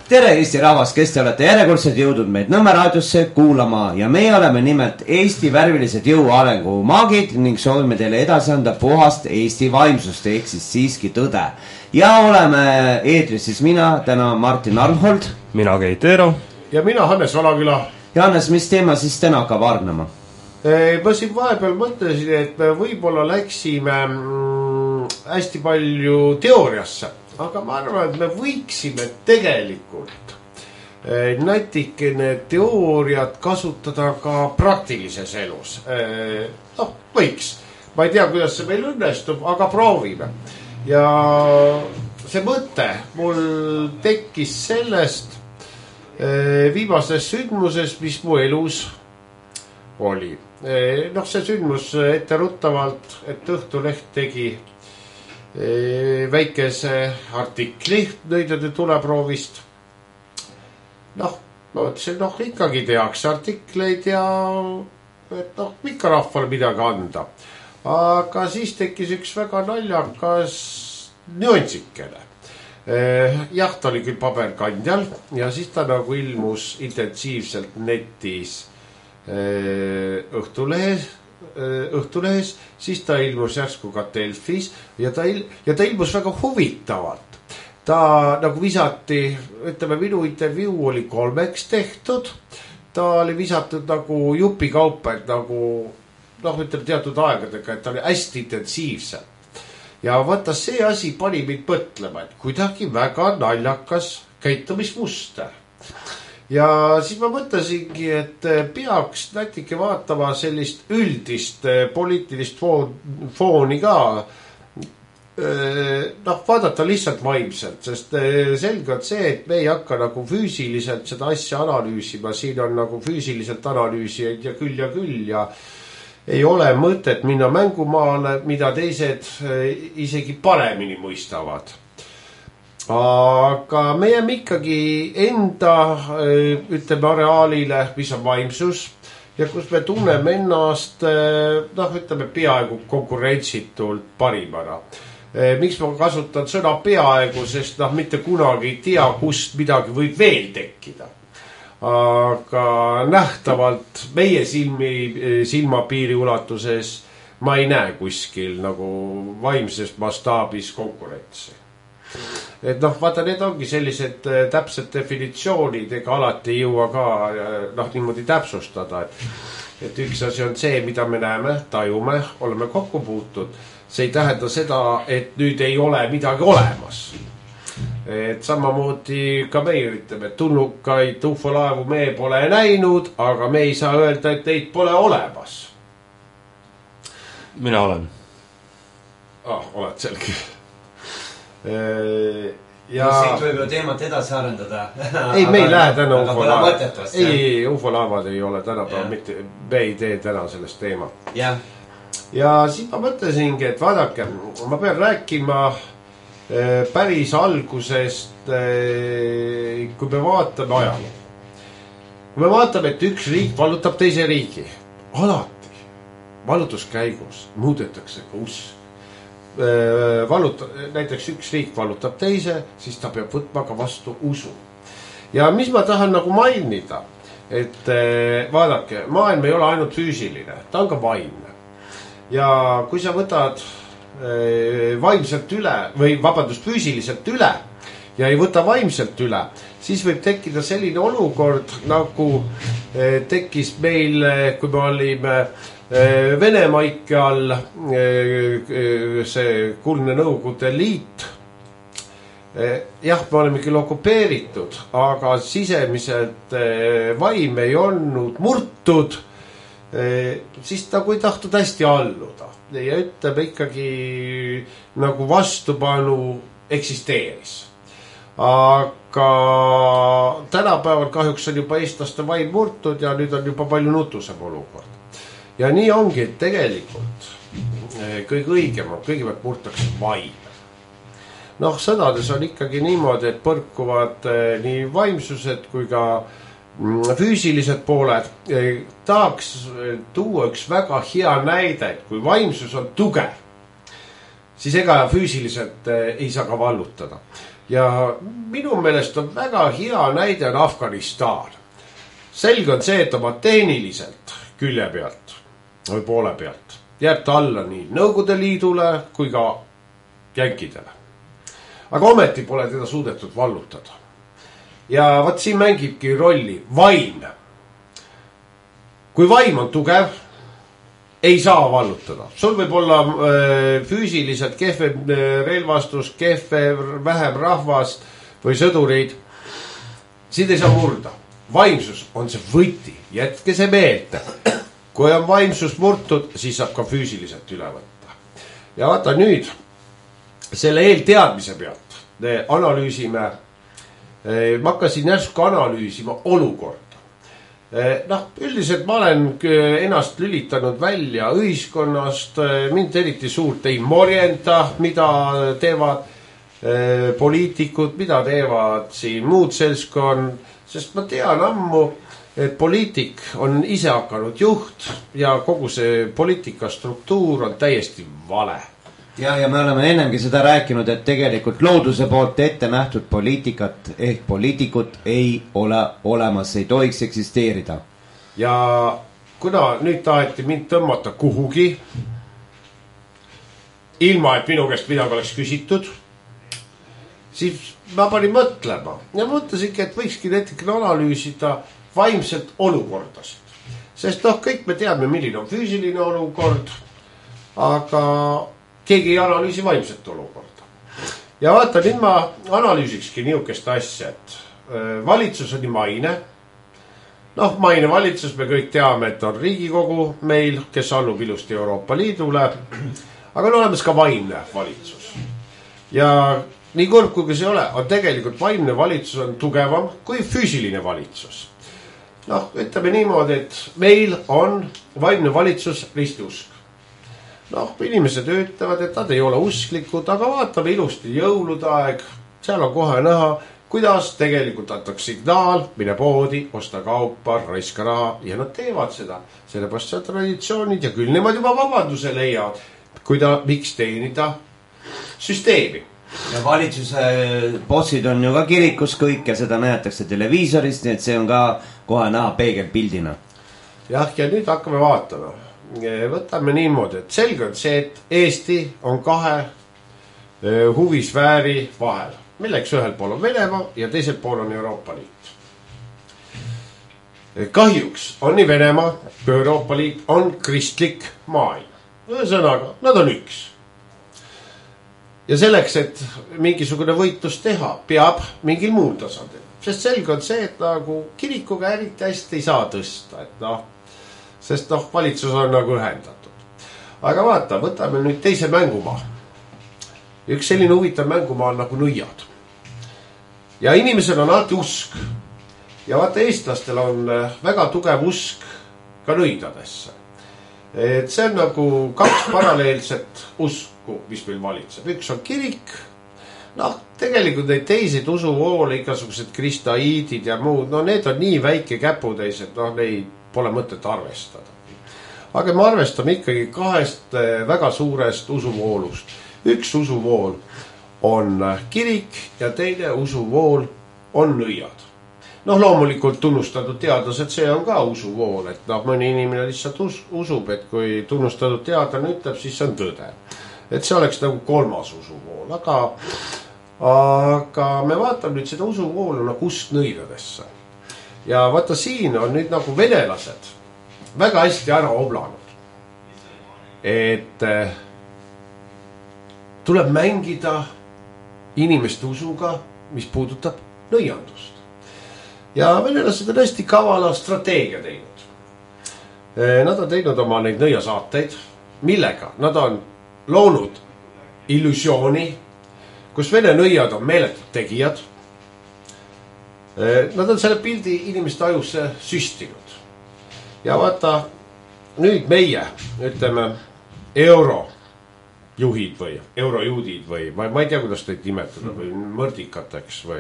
Tere Eesti rahvas, kes te olete järjekordselt jõudnud meid Nõmme raadiosse kuulama ja meie oleme nimelt Eesti värvilised jõuarengu maagid ning soovime teile edasi anda puhast Eesti vaimsust ehk siis siiski tõde. Ja oleme eetris siis mina, täna Martin Arnhold. Mina Keit Eero. Ja mina Hannes Valaküla. Hannes, mis teema siis täna hakkab argnema? Ma siin vahepeal mõtlesin, et me võib-olla läksime hästi palju teooriasse. Aga ma arvan, et me võiksime tegelikult natikene teooriat kasutada ka praktilises elus. Võiks. Ma ei tea, kuidas see meil õnnestub, aga proovime. Ja see mõte mul tekkis sellest viimases sündmuses, mis mu elus oli. See sündmus etteruttavalt, et Õhtuleht tegi väikese artikli nõidade tuleproovist. Ma mõtlesin, ikkagi tehakse artikleid ja et ikka rahvale midagi anda. Aga siis tekkis üks väga naljakas nüansikene. Jah, ta oli küll paberkandjal ja siis ta nagu ilmus intensiivselt netis Õhtulehes, siis ta ilmus järsku ka Delfis ja ta ilmus väga huvitavalt. Ta nagu visati, ütleme, minu intervjuu oli 3 tehtud. Ta oli visatud nagu jupikaupa, et nagu, ütleme teatud aegadega, et ta oli hästi intensiivselt. Ja vaata, see asi pani mind mõtlema, et kuidagi väga naljakas käitumismuster. Ja siis ma mõtlesingi, et peaks natuke vaatama sellist üldist poliitilist fooni ka. Vaadata lihtsalt vaimselt, sest selge on see, et me ei hakka nagu füüsiliselt seda asja analüüsima. Siin on nagu füüsiliselt analüüsijaid ja küll ja ei ole mõtet minna mängumaale, mida teised isegi paremini mõistavad. Aga me jääme ikkagi enda, ütleme, areaalile, mis on vaimsus ja kus me tunneme ennast, ütleme, peaaegu konkurentsitult parimana. Miks ma kasutan sõna peaaegu, sest mitte kunagi ei tea, kust midagi võib veel tekkida. Aga nähtavalt meie silmapiiri ulatuses ma ei näe kuskil nagu vaimses mastaabis konkurentsi. Et vaata, need ongi sellised täpsed definitsioonid, ega alati ei jõua ka niimoodi täpsustada, et üks asi on see, mida me näeme, tajume, oleme kokku puutud. See ei tähenda seda, et nüüd ei ole midagi olemas. Et samamoodi ka meie ütleme, et tulnukaid ufolaevu me pole näinud, aga me ei saa öelda, et neid pole olemas. Mina olen. Oled selge. Ja siit võib ju teemat edasi arendada. Ei, me ei lähe täna ufolaevad. Ei, ufolaevad ei ole tänapäeval mitte, me ei tee täna sellest teemat. Ja siis ma mõtlesingi, et vaadake, ma pean rääkima päris algusest, kui me vaatame ajalugu. Kui me vaatame, et üks riik vallutab teise riigi, alati vallutuskäigus muudetakse ka usk. Näiteks üks riik vallutab teise, siis ta peab võtma ka vastu usu. Ja mis ma tahan nagu mainida, et vaadake, maailm ei ole ainult füüsiline, ta on ka vaimne. Ja kui sa võtad vaimselt üle või füüsiliselt üle ja ei võta vaimselt üle, siis võib tekkida selline olukord, nagu tekkis meil, kui me olime Venemaike all, see kuldne Nõukogude Liit. Jah, me oleme küll okupeeritud, aga sisemiselt vaim ei olnud murtud, siis nagu ei tahtnud hästi alluda. Ja ütleme ikkagi nagu vastupanu eksisteeris. Aga tänapäeval kahjuks on juba eestlaste vaim murtud ja nüüd on juba palju nutusem olukord. Ja nii ongi, et tegelikult kõige õigem on, kõigepealt murtakse vaim. Sõnades on ikkagi niimoodi, et põrkuvad nii vaimsused kui ka füüsilised pooled. Tahaks tuua üks väga hea näide, et kui vaimsus on tugev, siis ega füüsiliselt ei saa ka vallutada. ja minu meelest on väga hea näide on Afganistan. Selge on see, et oma tehniliselt külje pealt või poole pealt jääb ta alla nii Nõukogude Liidule kui ka jänkidele. Aga ometi pole teda suudetud vallutada. Ja vaat siin mängibki rolli vaim. Kui vaim on tugev, ei saa vallutada. Sul võib olla füüsiliselt kehvem relvastus, vähem rahvast või sõdureid. Siin ei saa murda. Vaimsus on see võti. Jätke see meelde. Kui on vaimsus murtud, siis saab ka füüsiliselt üle võtta. Ja vaata nüüd, selle eelteadmise pealt analüüsime, ma hakkasin järsku analüüsima olukorda. Üldiselt ma olen ennast lülitanud välja ühiskonnast, mind eriti suurt ei morjenda, mida teevad poliitikud, mida teevad siin muud seltskond, sest ma tean ammu, et poliitik on ise hakanud juht ja kogu see poliitika struktuur on täiesti vale. Ja me oleme ennemgi seda rääkinud, et tegelikult looduse poolt ette nähtud poliitikat ehk poliitikut ei ole olemas, ei tohiks eksisteerida. Ja kuna nüüd taheti mind tõmmata kuhugi, ilma et minu käest midagi oleks küsitud, siis ma panin mõtlema ja mõtlesingi, et võikski näiteks analüüsida vaimselt olukordasid. Sest kõik me teame, milline on füüsiline olukord, aga keegi ei analüüsi vaimset olukorda. Ja vaata, nüüd ma analüüsikski niisugust asja, et valitsus on nii maine. Maine valitsus, me kõik teame, et on Riigikogu meil, kes allub ilusti Euroopa Liidule, aga on olemas ka vaimne valitsus. Ja nii kurb kui see ole, on tegelikult vaimne valitsus on tugevam kui füüsiline valitsus. Ütleme niimoodi, et meil on vaimne valitsus ristiusk. Inimesed ütlevad, et nad ei ole usklikud, aga vaatame ilusti jõulude aeg, seal on kohe näha, kuidas tegelikult antakse signaal, mine poodi, osta kaupa, raiska raha ja nad teevad seda. Sellepärast see traditsioonid ja küll nemad juba vabanduse leiavad, miks teenida süsteemi. Ja valitsuse bossid on ju ka kirikus kõik ja seda näetakse televiisorist, nii et see on ka kohe näha peegelpildina. Ja nüüd hakkame vaatama. Võtame niimoodi, et selge on see, et Eesti on kahe huvisfääri vahel. Milleks ühel pool on Venemaa ja teisel pool on Euroopa Liit. Kahjuks on nii Venemaa kui Euroopa Liit on kristlik maailm. Ühesõnaga, nad on üks. Ja selleks, et mingisugune võitlus teha, peab mingil muul tasandil. Sest selge on see, et nagu kirikuga eriti hästi ei saa tõsta. Sest valitsus on nagu ühendatud. Aga vaata, võtame nüüd teise mängumaa. Üks selline huvitav mängumaa on nagu nõiad. Ja inimesel on alati usk. Ja vaata, eestlastel on väga tugev usk ka nõidadesse. Et see on nagu kaks paralleelset usku, mis meil valitseb. Üks on kirik. Tegelikult neid teisid usuvoole, igasugused kristaiidid ja muud, need on nii väike käputäis, et neid pole mõtet arvestada. Aga me arvestame ikkagi kahest väga suurest usuvoolust. Üks usuvool on kirik ja teine usuvool on nõiad. Loomulikult tunnustatud teadlased, see on ka usuvool, et mõni inimene lihtsalt usub, et kui tunnustatud teadlane ütleb, siis see on tõde. Et see oleks nagu kolmas usuvool, aga me vaatame nüüd seda usuvoolu nagu usk nõidadesse. Ja vaata, siin on nüüd nagu venelased väga hästi ära oblanud. Et tuleb mängida inimeste usuga, mis puudutab nõiandust. Ja venelased on hästi kavala strateegia teinud. Nad on teinud oma neid nõiasaateid, millega nad on loonud illusiooni, kus vene nõiad on meeletud tegijad. Nad on selle pildi inimeste ajusse süstinud. Ja vaata, nüüd meie, ütleme, eurojuhid või eurojuudid või ma ei tea, kuidas neid nimetada või mõrdikateks või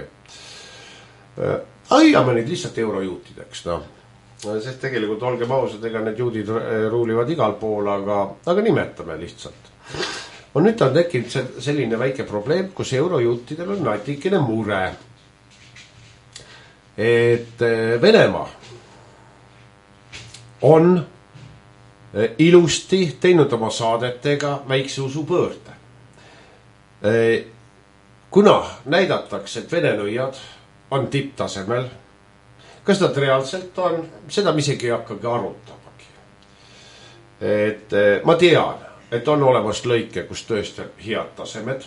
hoiame neid lihtsalt eurojuutideks, sest tegelikult olgem ausad, ega need juudid ruulivad igal pool, aga nimetame lihtsalt. nüüd on tekkinud selline väike probleem, kus eurojuttidel on natikene mure. Et Venemaa on ilusti teinud oma saadetega väikse usupöörde. Kuna näidatakse, et vene nõiad on tipptasemel, kas nad reaalselt on, seda me isegi ei hakkagi arutamagi. Et ma tean, et on olemas lõike, kus tõesti on head tasemed.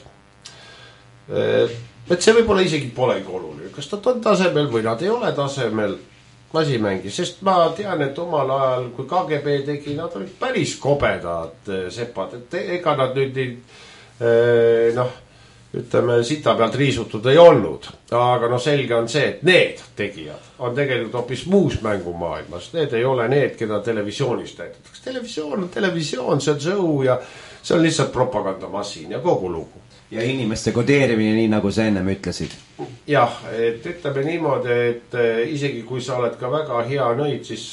Et see võib-olla isegi polegi oluline, kas nad on tasemel või nad ei ole tasemel, lasimängi, sest ma tean, et omal ajal, kui KGB tegi, nad olid päris kobedad sepad, et ega nad nüüd ütleme, sita pealt riisutud ei olnud. Aga selge on see, et need tegijad on tegelikult hoopis muus mängumaailmas. Need ei ole need, keda televisioonis näidatakse. Televisioon on televisioon, see on show ja see on lihtsalt propagandamasin ja kogu lugu. Ja inimeste kodeerimine, nii nagu sa ennem ütlesid. Jah, et ütleme niimoodi, et isegi kui sa oled ka väga hea nõid, siis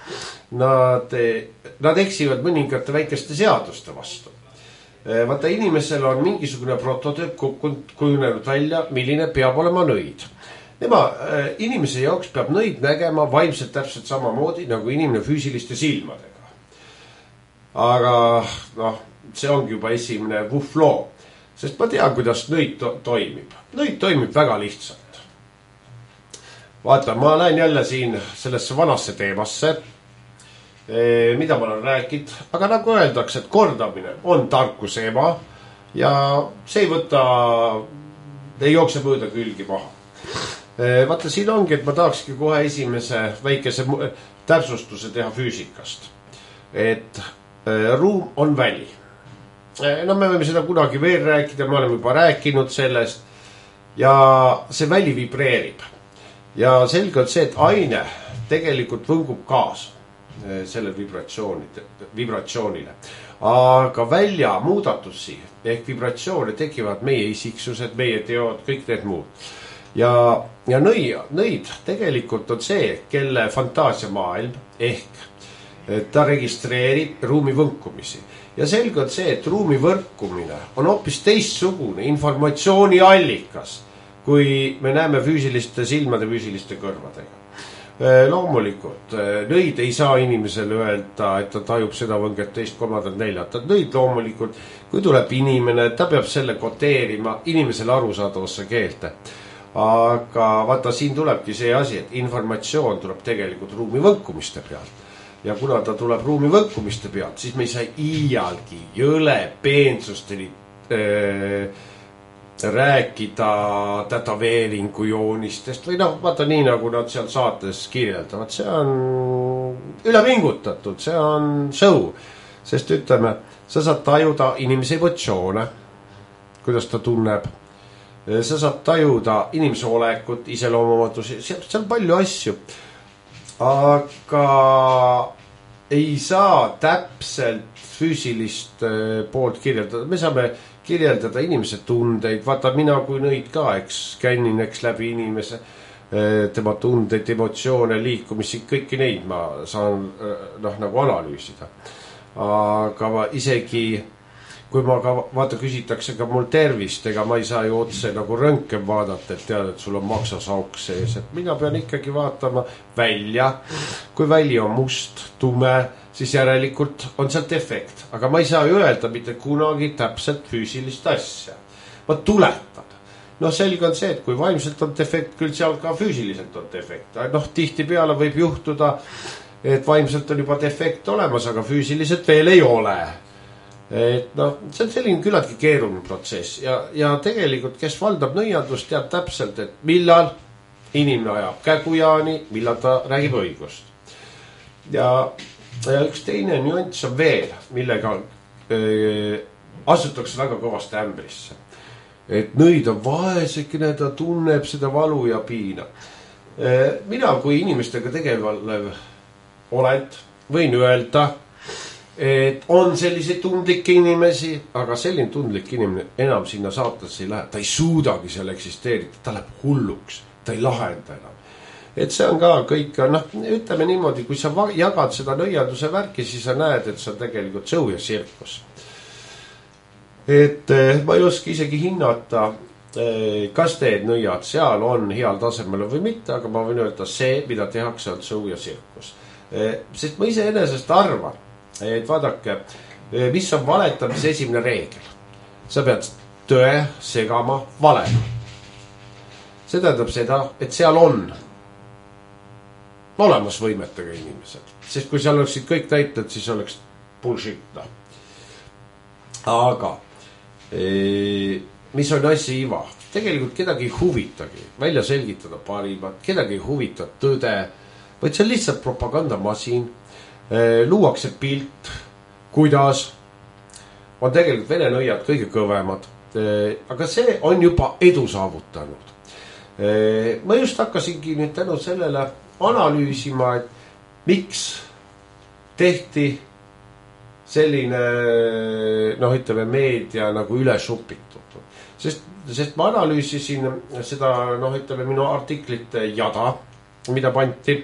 nad eksivad mõningate väikeste seaduste vastu. Vaata, inimesel on mingisugune prototüüp kujunenud välja, milline peab olema nõid. Inimese jaoks peab nõid nägema vaimselt täpselt samamoodi nagu inimene füüsiliste silmadega. Aga see ongi juba esimene vuhfloo. Sest ma tean, kuidas nõid toimib. Nõid toimib väga lihtsalt. Vaata, ma lähen jälle siin sellesse vanasse teemasse, mida ma olen rääkinud, aga nagu öeldakse, et kordamine on tarkuse ema ja see ei jookse mööda külgi maha. Vaata, siin ongi, et ma tahakski kohe esimese väikese täpsustuse teha füüsikast. Et ruum on väli. Me võime seda kunagi veel rääkida, me oleme juba rääkinud sellest ja see väli vibreerib. Ja selge on see, et aine tegelikult võngub kaasa sellele vibratsioonile. Aga välja muudatusi ehk vibratsioone tekivad meie isiksused, meie teod, kõik need muud. Ja nõid tegelikult on see, kelle fantaasiamaailm ehk ta registreerib ruumi võnkumisi. Ja selge on see, et ruumi võrkumine on hoopis teistsugune informatsiooni allikas, kui me näeme füüsiliste silmade, füüsiliste kõrvadega. Loomulikult, nõid ei saa inimesele öelda, et ta tajub seda võnget teist, kolmandat, neljat. Nõid loomulikult, kui tuleb inimene, ta peab selle koteerima inimesele arusaadavasse keelte. Aga vaata, siin tulebki see asi, et informatsioon tuleb tegelikult ruumi võnkumiste pealt. Ja kuna ta tuleb ruumi võnkumiste pealt, siis me ei saa iialgi jõle peensusteni rääkida tätoveeringu joonistest või vaata nii, nagu nad seal saates kirjeldavad. See on ülepingutatud, see on show. Sest ütleme, sa saad tajuda inimese emotsioone, kuidas ta tunneb. Sa saad tajuda inimese olekut, iseloomuomadusi, see on palju asju. Aga ei saa täpselt füüsilist poolt kirjeldada. Me saame kirjeldada inimese tundeid. Vaata, mina kui nõid ka, skännin läbi inimese, tema tundeid, emotsioone, liikumisi, kõiki neid ma saan nagu analüüsida. Aga isegi kui ma ka, vaata, küsitakse ka mul tervist, ega ma ei saa ju otse nagu röntgen vaadata, et tead, et sul on maksasauk sees, et mina pean ikkagi vaatama välja. Kui väli on must, tume, siis järelikult on seal defekt, aga ma ei saa ju öelda mitte kunagi täpselt füüsilist asja. Ma tuletan. Selge on see, et kui vaimselt on defekt, küll seal ka füüsiliselt on defekt. Tihti peale võib juhtuda, et vaimselt on juba defekt olemas, aga füüsiliselt veel ei ole. Et see on selline küllaltki keeruline protsess ja tegelikult, kes valdab nõiandust, teab täpselt, et millal inimene ajab kägujaani, millal ta räägib õigust. Ja üks teine nüanss on veel, millega asutakse väga kõvasti ämbrisse. Et nõid on vaesekene, ta tunneb seda valu ja piina. Mina kui inimestega tegelev oled, võin öelda, et on selliseid tundlikke inimesi, aga selline tundlik inimene enam sinna saatesse ei lähe. Ta ei suudagi seal eksisteerida, ta läheb hulluks, ta ei lahenda enam. Et see on ka kõik, ütleme niimoodi, kui sa jagad seda nõianduse värki, siis sa näed, et see on tegelikult show ja sirkus. et ma ei oska isegi hinnata, kas need nõiad seal on heal tasemel või mitte, aga ma võin öelda see, mida tehakse, on show ja tsirkus. Sest ma iseenesest arvan, et vaadake, mis on valetamise esimene reegel. Sa pead tõe segama valega. See tähendab seda, et seal on olemas võimetega inimesed. Sest kui seal oleksid kõik täited, siis oleks bullshit. Aga mis on asja iva? Tegelikult kedagi ei huvitagi välja selgitada parimat, kedagi ei huvita tõde, vaid see on lihtsalt propagandamasin, luuakse pilt, kuidas on tegelikult vene nõiad kõige kõvemad, aga see on juba edu saavutanud. Ma just hakkasingi nüüd tänu sellele analüüsima, et miks tehti selline, ütleme, meedia nagu üle supitud. Sest ma analüüsisin seda, ütleme, minu artiklite jada, mida panti.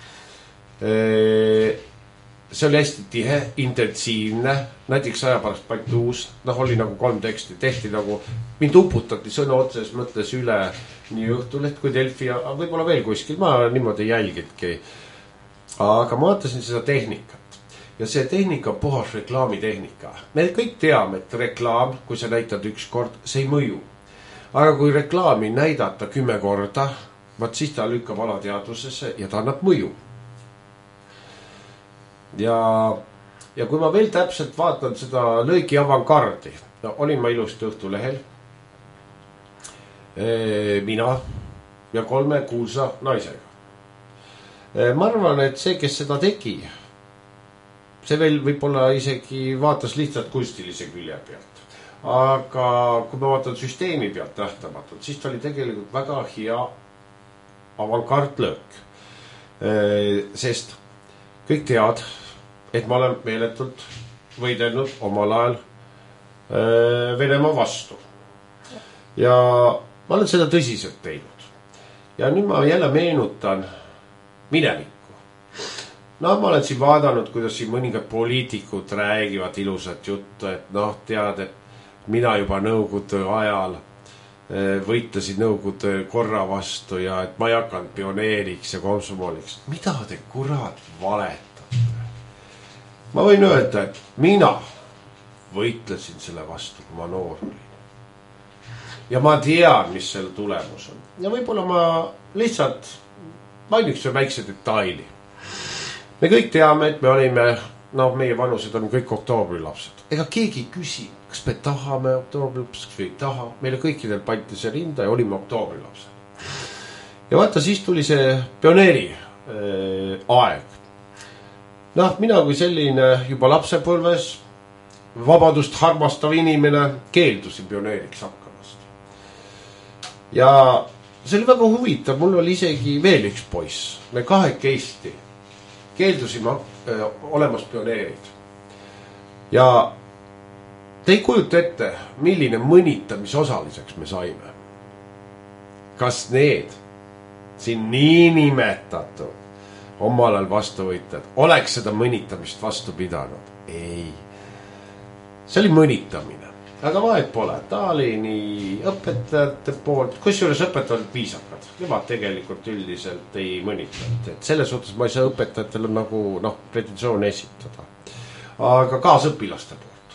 See oli hästi tihe, intensiivne, näiteks aja pärast panti uus, oli nagu 3 teksti, tehti nagu, mind uputati sõna otses mõttes üle nii Õhtuleht kui Delfi, aga võib-olla veel kuskil, ma niimoodi jälgidki. Aga ma vaatasin seda tehnikat. Ja see tehnika on puhas reklaamitehnika. Me kõik teame, et reklaam, kui sa näitad üks kord, see ei mõju. Aga kui reklaami näidata 10 korda, siis ta lükkab alateadvusesse ja ta annab mõju. Ja kui ma veel täpselt vaatan seda lõigi avangardi, olin ma ilusti Õhtulehel, mina ja 3 kuulsa naisega. Ma arvan, et see, kes seda tegi, see veel võib-olla isegi vaatas lihtsalt kunstilise külje pealt. Aga kui ma vaatan süsteemi pealt nähtamatult, siis ta oli tegelikult väga hea avangardlöök. Sest kõik tead, et ma olen meeletult võidelnud omal ajal Venemaa vastu. Ja ma olen seda tõsiselt teinud. Ja nüüd ma jälle meenutan minevikku. Ma olen siin vaadanud, kuidas siin mõningad poliitikud räägivad ilusat juttu, et tead, et mina juba nõukogude ajal võitlesin nõukogude korra vastu ja et ma ei hakanud pioneeriks ja komsomoliks. Mida te kurat valetate? Ma võin öelda, et mina võitlesin selle vastu, kui ma noor olin. Ja ma tean, mis selle tulemus on. Ja võib-olla ma lihtsalt mainiks see väikse detaili. Me kõik teame, et me olime, meie vanused on kõik oktoobrilapsed. Ega keegi ei küsi, kas me tahame oktoobrilapsed või ei taha. Meile kõikidel pandi see rinda ja olime oktoobrilapsed. Ja vaata, siis tuli see pioneeri aeg. Mina kui selline juba lapsepõlves vabadust harmastav inimene keeldusin pioneeriks hakkamast. Ja see oli väga huvitav, mul oli isegi veel üks poiss. Me kahekesti keeldusime olemas pioneerid. Ja te ei kujuta ette, milline mõnitamisosaliseks me saime. Kas need siin niinimetatud omal ajal vastuvõitjad oleks seda mõnitamist vastu pidanud? Ei. See oli mõnitamine. Aga vahet pole, ta oli nii õpetajate poolt, kusjuures õpetajad viisakad. Nemad tegelikult üldiselt ei mõnitanud. Et selles suhtes ma ei saa õpetajatele nagu pretensioone esitada. Aga kaasõpilaste poolt.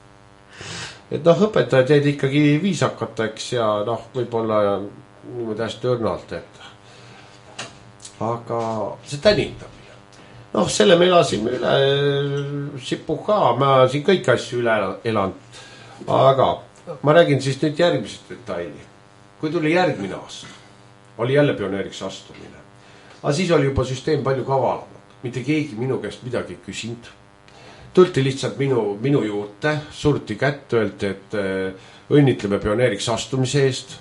Et õpetajad jäid ikkagi viisakateks ja võib-olla niimoodi hästi õrnalt, et aga see tänitamine. Selle me elasime üle Sipuha, ma siin kõik asju üle elanud. Aga ma räägin siis nüüd järgmisest detaili. Kui tuli järgmine aasta, oli jälle pioneeriks astumine. Aga siis oli juba süsteem palju kavalamad. Mitte keegi minu käest midagi küsinud. Tulti lihtsalt minu juurde, surti kätt, öeldi, et õnnitleme pioneeriks astumise eest.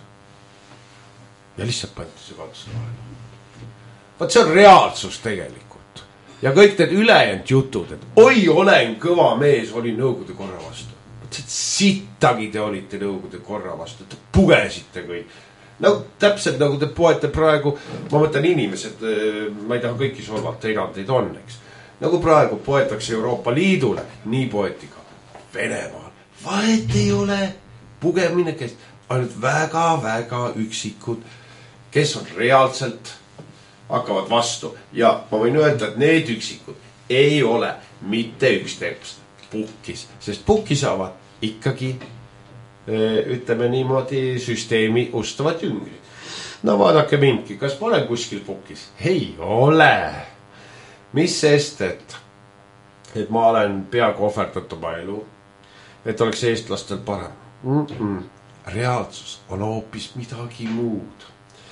Ja lihtsalt pandi see kaltsa vahele. Vaat see on reaalsus tegelikult. Ja kõik need ülejäänud jutud, et oi, olen kõva mees, oli nõukogude korra vastu. Sittagi te olite nõukogude korra vastu, te pugesite kõik. Täpselt nagu te poete praegu, ma mõtlen inimesed, ma ei taha kõiki solvata, erandeid on, eks. Nagu praegu poetakse Euroopa Liidule, nii poeti ka Venemaal, vahet ei ole pugemine, kes ainult väga-väga üksikud, kes on reaalselt hakkavad vastu ja ma võin öelda, et need üksikud ei ole mitte üksteist puhkis, sest puhki saavad ikkagi ütleme niimoodi süsteemi ustavad jüngrid. No vaadake mindki, kas ma olen kuskil puhkis? Ei ole. Mis sest, et ma olen peaaegu ohverdatud oma elu, et oleks eestlastel parem. Reaalsus on hoopis midagi muud.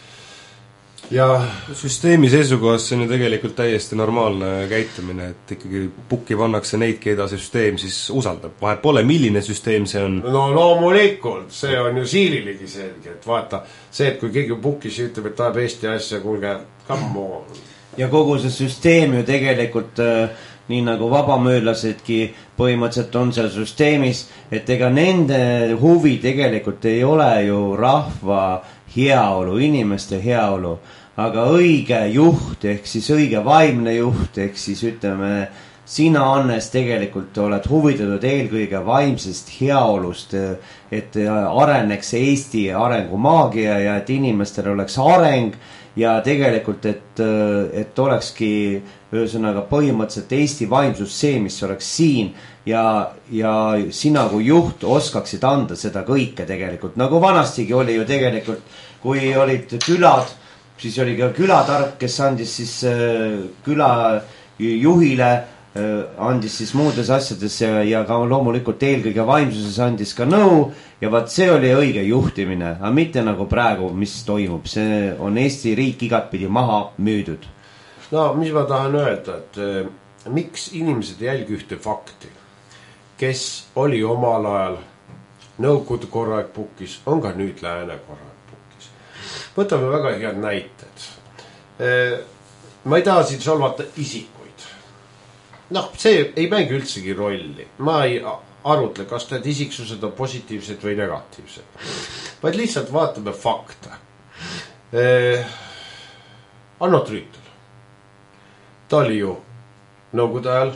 Ja süsteemi seisukohast see on ju tegelikult täiesti normaalne käitumine, et ikkagi pukki pannakse neid, keda see süsteem siis usaldab. Vahet pole, milline süsteem see on. No loomulikult, see on ju siiriligi selge, et vaata, see, et kui keegi on pukkis ja ütleb, et tahab Eesti asja, kuulge, come on. Ja kogu see süsteem ju tegelikult nii nagu vabamüürlasedki põhimõtteliselt on seal süsteemis, et ega nende huvi tegelikult ei ole ju rahva heaolu, inimeste heaolu, aga õige juht ehk siis õige vaimne juht ehk siis ütleme, sina, Hannes, tegelikult oled huvitatud eelkõige vaimsest heaolust, et areneks Eesti arengumaagia ja et inimestel oleks areng ja tegelikult, et olekski ühesõnaga põhimõtteliselt Eesti vaimsus see, mis oleks siin ja sina kui juht oskaksid anda seda kõike tegelikult. Nagu vanastigi oli ju tegelikult, kui olid külad, siis oli ka külatark, kes andis siis küla juhile, andis siis muudes asjades ja ka loomulikult eelkõige vaimsuses andis ka nõu ja vaat see oli õige juhtimine, aga mitte nagu praegu, mis toimub. See on Eesti riik igatpidi maha müüdud. No, mis ma tahan öelda, et miks inimesed jälgi ühte fakti, kes oli omal ajal Nõukogude korraeg puhkis, on ka nüüd lääne korraeg puhkis. Võtame väga head näited. Ma ei taha siin solvata isikuid. Noh, see ei mängi üldsegi rolli. Ma ei arutle, kas need isiksused on positiivsed või negatiivsed. Vaid lihtsalt vaatame fakte. Anno Trüütel. Ta oli ju Nõukogude ajal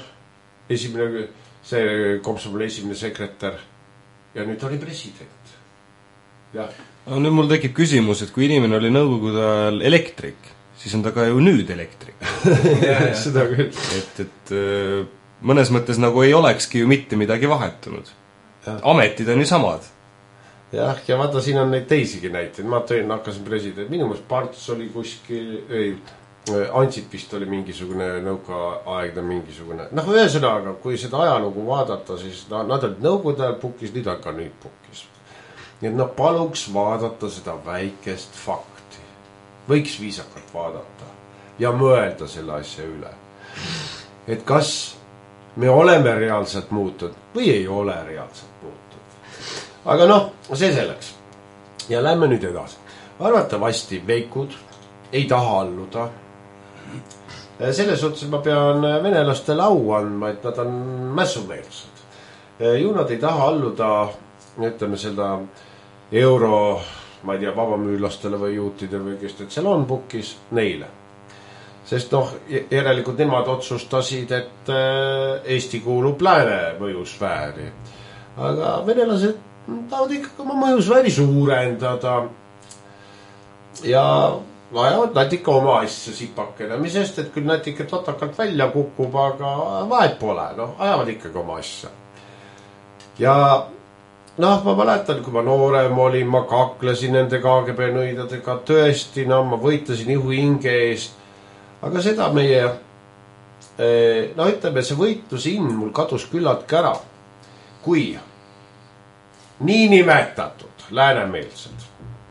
see Komsomoli esimene sekretär ja nüüd oli president. Ja. No, nüüd mul tekib küsimus, et kui inimene oli Nõukogude ajal elektrik, siis on ta ka ju nüüd elektrik. Seda küll. Et mõnes mõttes nagu ei olekski ju mitte midagi vahetunud. Ametid on ju samad. Jah, ja vaata, siin on neid teisigi näiteid. Ma hakkasin president. Minu mõttes Parts oli kuskil, Ansip vist oli mingisugune nõukaaegne mingisugune. Noh, ühesõnaga, kui seda ajalugu vaadata, siis nad olid Nõukogude ajal puhkis, nüüd on ka nüüd puhkis. Nii et paluks vaadata seda väikest fakti. Võiks viisakalt vaadata ja mõelda selle asja üle. Et kas me oleme reaalselt muutud või ei ole reaalselt muutud. Aga noh, see selleks. Ja lähme nüüd edasi. Arvatavasti veikud ei taha alluda. Selles suhtes ma pean venelastele au andma, et nad on mässumeelsed. Ju nad ei taha alluda, ütleme seda euro, ma ei tea, vabamüürlastele või juutidele või kes seal on puhkis neile. Sest noh, järelikult nemad otsustasid, et Eesti kuulub lääne mõjusfääri. Aga venelased tahavad ikkagi oma mõjusfääri suurendada ja ajavad nad ikka oma asja sipakene, mis sest, et küll nad ikka totakalt välja kukub, aga vahet pole, ajavad ikkagi oma asja. Ja noh, ma mäletan, kui ma noorem olin, ma kaklesin nende KGB nõidadega tõesti, ma võitlesin ihu hinge eest, aga seda meie, ütleme, see võitluse ind mul kadus küllaltki ära, kui niinimetatud läänemeelsed.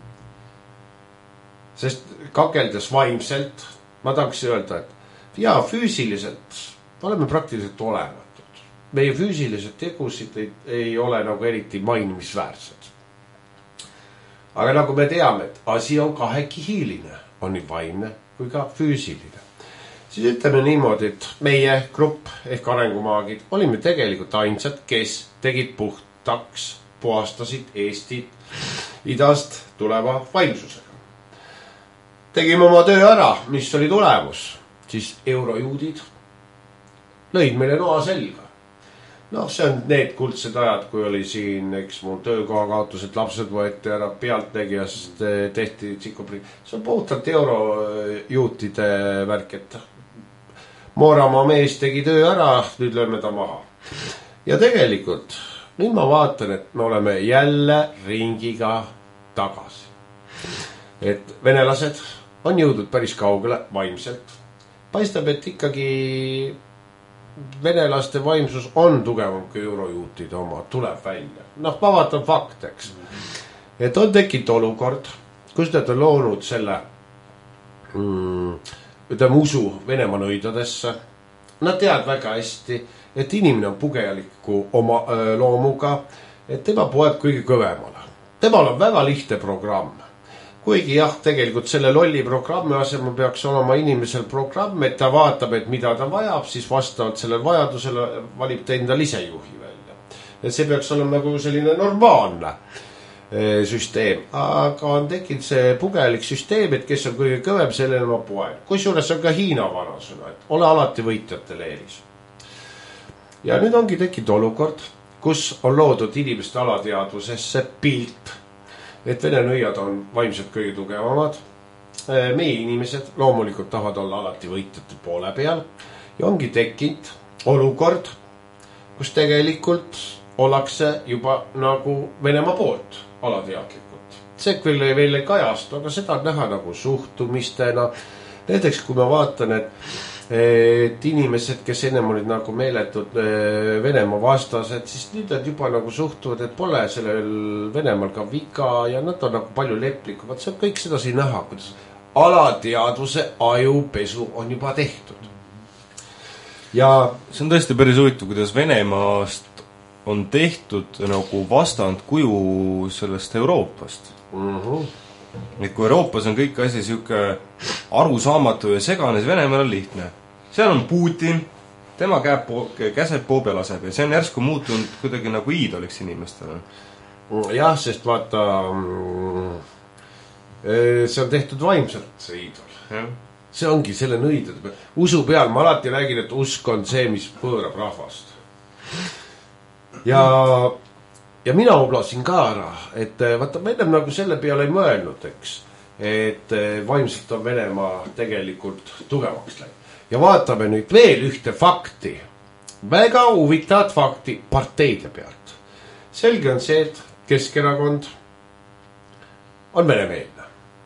Sest kakeldes vaimselt, ma tahaks öelda, et füüsiliselt oleme praktiliselt olematud. Meie füüsilised tegusid ei ole nagu eriti mainimisväärsed. Aga nagu me teame, et asi on kahekihiline, on nii vaimne kui ka füüsiline. Siis ütleme niimoodi, et meie grupp ehk arengumaagid olime tegelikult ainsad, kes tegid puhtaks, puhastasid Eestit idast tuleva vaimsusega. Tegime oma töö ära, mis oli tulemus, siis eurojuudid lõid meile noa selga. Noh, see on need kuldsed ajad, kui oli siin, eks mul töökoha kaotused, lapsed võeti ära, pealtnägijast tehti tsikopri. See on puhtalt eurojuutide värk, et Mooramaa mees tegi töö ära, nüüd lööme ta maha. Ja tegelikult, nüüd ma vaatan, et me oleme jälle ringiga tagasi. Et venelased on jõudnud päris kaugele vaimselt. Paistab, et ikkagi venelaste vaimsus on tugevam kui eurojuutide oma, tuleb välja. Noh, ma vaatan fakteks. Et on tekkinud olukord, kus nad on loonud selle ütleme usu Venemaa nõidadesse. Nad teavad väga hästi, et inimene on pugejaliku oma loomuga, et tema poeb kõige kõvemale. Temal on väga lihtne programm. Kuigi jah, tegelikult selle lolli programmi asemel peaks olema inimesel programm, et ta vaatab, et mida ta vajab, siis vastavalt sellele vajadusele valib ta enda lisejuhi välja. Et see peaks olema nagu selline normaalne süsteem. Aga on tekkinud see pugelik süsteem, et kes on kõige kõvem, sellele ma poen. Kusjuures on ka Hiina vanasõna, et ole alati võitjatele eelis. Ja nüüd ongi tekkinud olukord, kus on loodud inimeste alateadvusesse pilt, et vene nõiad on vaimselt kõige tugevamad. Meie inimesed loomulikult tahavad olla alati võitjate poole peal. Ja ongi tekkinud olukord, kus tegelikult ollakse juba nagu Venemaa poolt alateadlikult. See küll veel ei kajastu, aga seda on näha nagu suhtumistena. Näiteks kui ma vaatan, et inimesed, kes ennem olid nagu meeletud Venemaa vastased, siis nüüd nad juba nagu suhtuvad, et pole sellel Venemaal ka viga ja nad on nagu palju leplikumad. See on kõik seda siin näha, kuidas alateadvuse ajupesu on juba tehtud. Ja see on tõesti päris huvitav, kuidas Venemaast on tehtud nagu vastand kuju sellest Euroopast. Et kui Euroopas on kõik asi siuke arusaamatu ja segane, siis Venemaal on lihtne. Seal on Putin, tema käseb poobe laseb ja see on järsku muutunud kuidagi nagu iidoliks inimestele. Jah, sest vaata, see on tehtud vaimselt, see iidol. Ja. See ongi selle nõidade peal. Usu peal, ma alati räägin, et usk on see, mis pöörab rahvast. Ja mina oblasin ka ära, et vaata, ma ennem nagu selle peale ei mõelnud, eks, et vaimselt on Venemaa tegelikult tugevaks läinud. Ja vaatame nüüd veel ühte fakti, väga huvitavat fakti parteide pealt. Selge on see, et Keskerakond on venemeelne.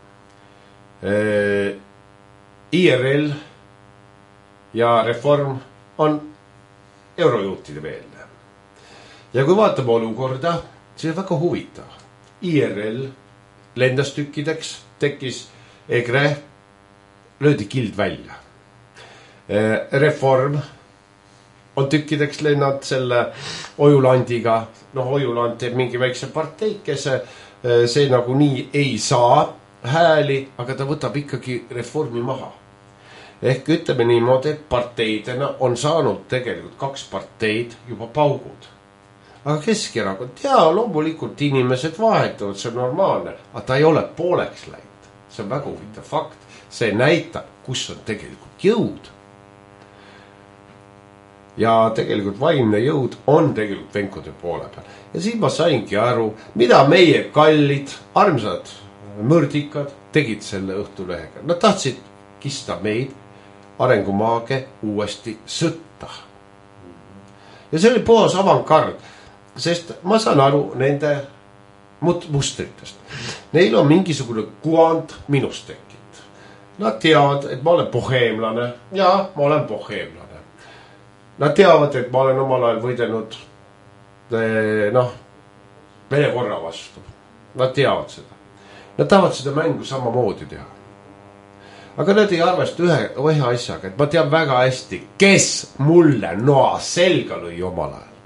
IRL ja Reform on eurojuutide meelne. Ja kui vaatame olukorda, see on väga huvitav. IRL lendas tükkideks, tekkis EKRE, löödi kild välja. Reform on tükkideks lennanud selle Ojulandiga. Noh, Ojuland teeb mingi väikse parteikese, see nagu nii ei saa hääli, aga ta võtab ikkagi Reformi maha. Ehk ütleme niimoodi, et parteidena on saanud tegelikult 2 parteid juba paugud. Aga Keskerakond, loomulikult inimesed vahetavad, see on normaalne, aga ta ei ole pooleks läinud. See on väga huvitav fakt. See näitab, kus on tegelikult jõud. Ja tegelikult vaimne jõud on tegelikult venkude poole peal. Ja siin ma saingi aru, mida meie kallid, armsad mõrdikad tegid selle Õhtulehega. Nad tahtsid kista meid arengumaage uuesti sõtta. Ja see oli puhas avantgard, sest ma saan aru nende mustritest. Neil on mingisugune kuvand minust tekkinud. Nad teavad, et ma olen boheemlane. Ja, ma olen boheemlane. Nad teavad, et ma olen omal ajal võidelnud Vene korra vastu. Nad teavad seda. Nad tahavad seda mängu samamoodi teha. Aga nad ei arvesta ühe asjaga, et ma tean väga hästi, kes mulle noa selga lõi omal ajal.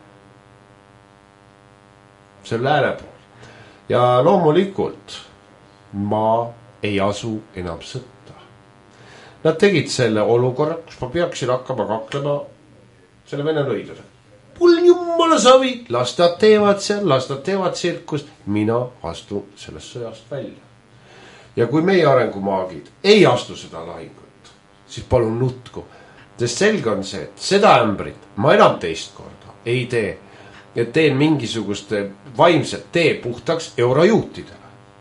See on lääne pool. Ja loomulikult ma ei asu enam sõtta. Nad tegid selle olukorra, kus ma peaksin hakkama kaklema selle vene nõidlase. Mul jumala savi, las nad teevad seal, las nad teevad tsirkust. Mina astun sellest sõjast välja. Ja kui meie arengumaagid ei astu seda lahingut, siis palun nutku. Sest selge on see, et seda ämbrit ma enam teist korda ei tee. Ja teen mingisugust vaimset tee puhtaks eurojuutidele.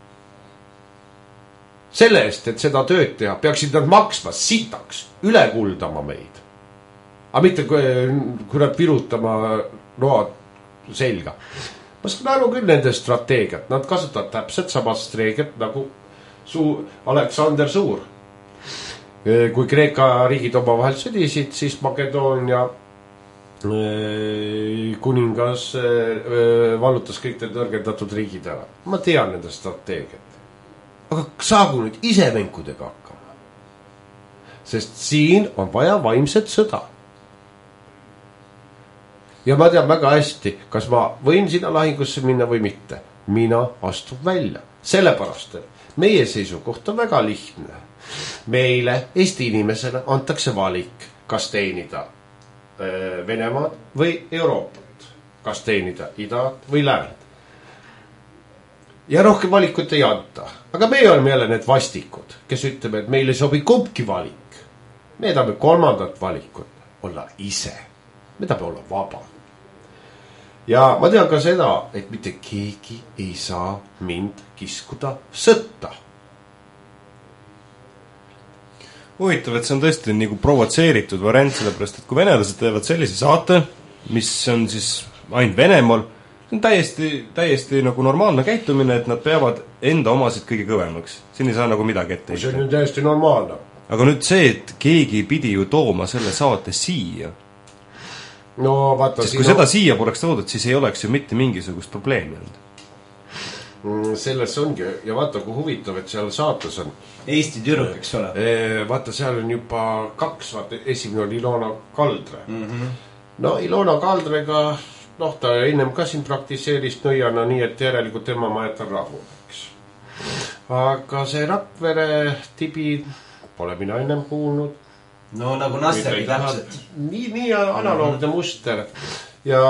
Selle eest, et seda tööd teha, peaksid nad maksma sitaks, üle kuldama meid. Aga mitte kui nad virutama noad selga. Ma saan aru küll nende strateegiat. Nad kasutavad täpselt samast strateegiat nagu Aleksander Suur. Kui Kreeka riigid oma vahel sõdisid, siis Makedoonia kuningas vallutas kõik need nõrgendatud riigid ära. Ma tean nende strateegiat. Aga saagu nüüd ise venkudega hakkama. Sest siin on vaja vaimset sõda. Ja ma tean väga hästi, kas ma võin sinna lahingusse minna või mitte. Mina astun välja. Sellepärast, et meie seisukoht on väga lihtne. Meile, Eesti inimesele, antakse valik, kas teenida Venemaad või Euroopat. Kas teenida Idaat või Läänet. Ja rohkem valikut ei anta. Aga meie oleme jälle need vastikud, kes ütleme, et meil ei sobi kumbki valik. Me tahame kolmandat valikut, olla ise. Me tahame olla vaba. Ja ma tean ka seda, et mitte keegi ei saa mind kiskuda sõtta. Huvitav, et see on tõesti nagu provotseeritud variant, sellepärast, et kui venelased teevad sellise saate, mis on siis ainult Venemaal, see on täiesti nagu normaalne käitumine, et nad peavad enda omasid kõige kõvemaks. Siin ei saa nagu midagi ette. See on ju täiesti normaalne. Aga nüüd see, et keegi pidi ju tooma selle saate siia. No vaata, sest kui seda siia poleks toodud, siis ei oleks ju mitte mingisugust probleemi olnud. Selles ongi, ja vaata kui huvitav, et seal saates on Eesti tüdruk, eks ole. Vaata, seal on juba 2, vaata, esimene on Ilona Kaldre. No Ilona Kaldrega, ta ennem ka siin praktiseeris nõiana nii, et järelikult tema ma jätan rahu, eks. Aga see Rakvere tibi pole mina ennem kuulnud. No nagu Nastjagi täpselt. Nii analoogne muster. Ja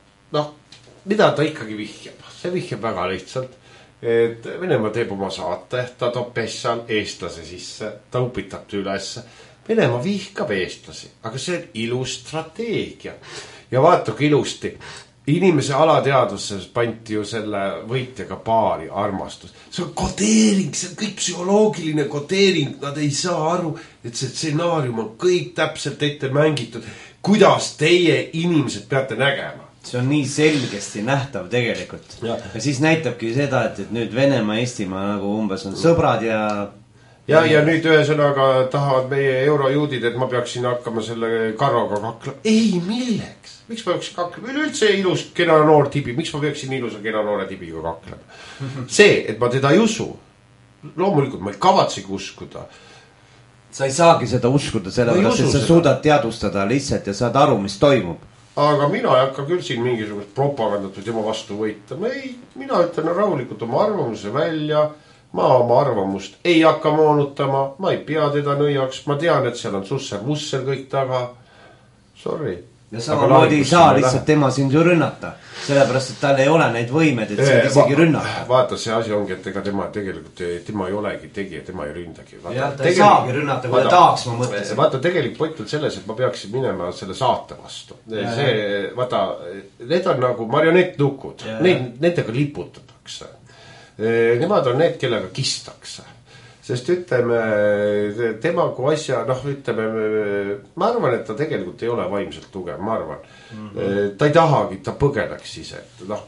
mida ta ikkagi vihjab? See vihjab väga lihtsalt, et Venemaa teeb oma saate, ta toob pessal eestlase sisse, ta upitab üles. Venemaa vihkab eestlasi, aga see on ilus strateegia. Ja vaata kui ilusti, inimese alateadvuses panti ju selle võitjaga paari armastus. See on kodeering, see on kõik psühholoogiline kodeering, nad ei saa aru, et see stsenaarium on kõik täpselt ette mängitud. Kuidas teie inimesed peate nägema? See on nii selgesti nähtav tegelikult. Ja siis näitabki seda, et nüüd Venemaa ja Eestimaa nagu umbes on sõbrad ja nüüd ühesõnaga tahavad meie eurojuudid, et ma peaksin hakkama selle Karroga kaklema. Ei, milleks? Miks ma peaksin kaklema? Üleüldse ilus kena noor tibi. Miks ma peaksin ilusa kena noore tibiga kaklema? See, et ma teda ei usu. Loomulikult ma ei kavatsegi uskuda. Sa ei saagi seda uskuda sellepärast, et sa suudad teadvustada lihtsalt ja saad aru, mis toimub. Aga mina ei hakka küll siin mingisugust propagandat või tema vastu võitama. Ei, mina ütlen rahulikult oma arvamuse välja. Ma oma arvamust ei hakka moonutama. Ma ei pea teda nõiaks. Ma tean, et seal on susser-musser kõik taga. Sorry. Ja samamoodi ei saa lihtsalt tema sind ju rünnata. Sellepärast, et tal ei ole neid võimed, et sind isegi rünnata. Vaata, see asi ongi, et ega tema tegelikult, tema ei olegi tegija, tema ei ründagi. Ja ta ei saagi rünnata, kui ta tahaks, ma mõtlesin. Vaata, tegelikult point on selles, et ma peaksin minema selle saate vastu. Vaata, need on nagu marionettnukud. Nendega liputatakse. Nemad on need, kellega kistakse. Sest ütleme, tema kui asja, ütleme, ma arvan, et ta tegelikult ei ole vaimselt tugev, ma arvan. Ta ei tahagi, ta põgeneks ise.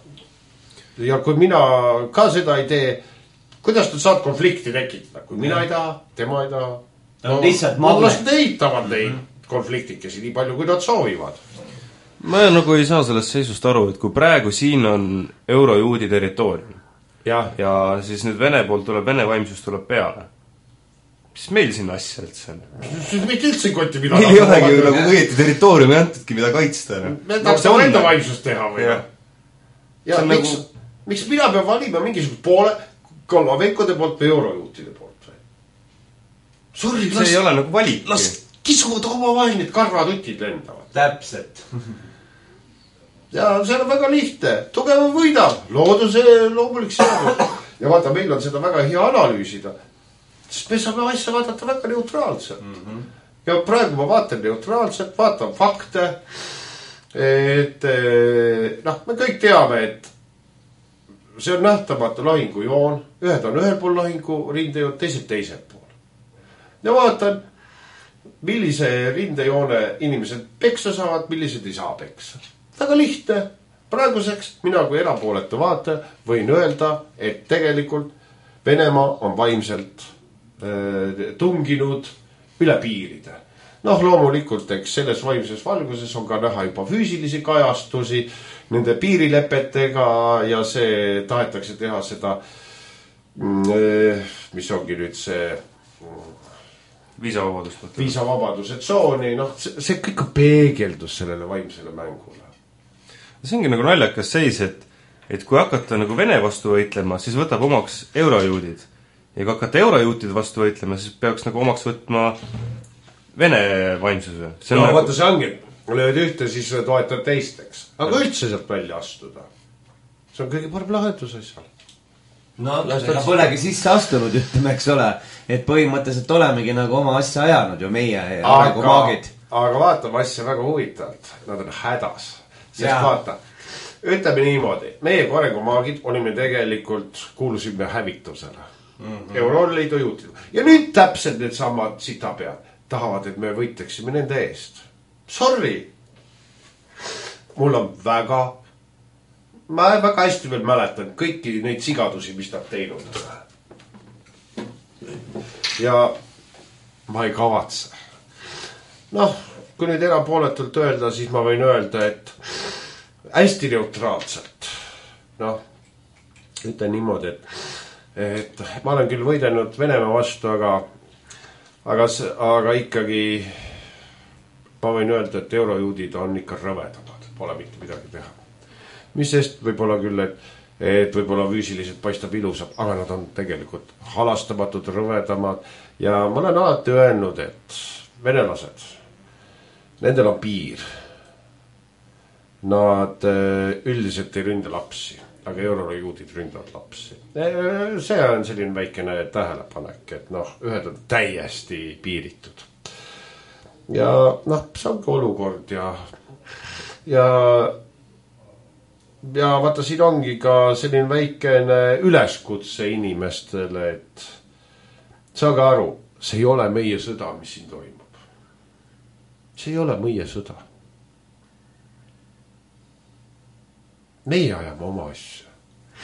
Ja kui mina ka seda ei tee, kuidas ta saad konflikti tekitada? Kui mina ei taha, tema ei taha. Las ehitavad neid konfliktikesi nii palju, kui nad soovivad. Ma nagu ei saa sellest seisust aru, et kui praegu siin on eurojuudi territoorium ja siis nüüd Vene poolt tuleb, Vene vaimsus tuleb peale. Siis meil siin asja üldse on. Siis mitte üldse kotti mida. Meil ei olegi nagu õieti territooriumi antudki, mida kaitsta. Me tahame enda vaimsust teha või? Ja miks mina pean valima mingisugust poole Kolmavenkode poolt või eurojuutide poolt? Sorry, see ei ole nagu valik. Las kisuvad oma vahel need karvatutid lendavad. Täpselt. Ja see on väga lihtne. Tugev võidab. Looduse loomulik seadus. Ja vaata, meil on seda väga hea analüüsida. Sest me saame asja vaadata väga neutraalselt. Ja praegu ma vaatan neutraalselt, vaatan fakte. et noh, me kõik teame, et see on nähtamatu lahingujoon, ühed on ühel pool lahingu rindejoon, teised teisel pool. Ja vaatan, millise rindejoone inimesed peksa saavad, millised ei saa peksa. Väga lihtne. Praeguseks mina kui erapooletu vaataja võin öelda, et tegelikult Venemaa on vaimselt tunginud üle piiride. Noh, loomulikult, eks selles vaimses valguses on ka näha juba füüsilisi kajastusi nende piirilepetega ja see tahetakse teha seda, mis ongi nüüd see viisavabaduse tsooni, noh, see kõik on peegeldus sellele vaimsele mängule. See ongi nagu naljakas seis, et kui hakata nagu Vene vastu võitlema, siis võtab omaks eurojuudid. Ja kui hakata eurojuutide vastu võitlema, siis peaks nagu omaks võtma Vene vaimsuse. No nagu... vaata see ongi, lööd ühte, siis toetad teisteks. Aga üldse sealt välja astuda. See on kõige parem lahendus asjal. No, ega polegi sisse astunud, ütleme, eks ole. Et põhimõtteliselt olemegi nagu oma asja ajanud ju meie maagid. Aga vaatame asja väga huvitavalt. Nad on hädas. Sest vaata, ütleme niimoodi. Meie arengumaagid olime tegelikult, kuulusime hävitusele. Euroliidu juutid. Ja nüüd täpselt need samad sitapead tahavad, et me võitleksime nende eest. Sorry. Mul on ma väga hästi veel mäletan kõiki neid sigadusi, mis nad teinud. Ja ma ei kavatse. Noh, kui nüüd erapooletult öelda, siis ma võin öelda, et hästi neutraalselt. Noh, ütlen niimoodi, et ma olen küll võidelnud Venemaa vastu, aga ikkagi ma võin öelda, et eurojuudid on ikka rõvedamad. Pole mitte midagi teha. Mis sest võib-olla küll, et võib-olla füüsiliselt paistab ilusam, aga nad on tegelikult halastamatud, rõvedamad. Ja ma olen alati öelnud, et venelased, nendel on piir. Nad üldiselt ei ründa lapsi, aga eurojuudid ründavad lapsi. See on selline väikene tähelepanek, et noh, ühed on täiesti piiritud. Ja noh, see ongi olukord ja vaata, siin ongi ka selline väikene üleskutse inimestele, et saage aru, see ei ole meie sõda, mis siin toimub. See ei ole meie sõda. Meie ajame oma asja.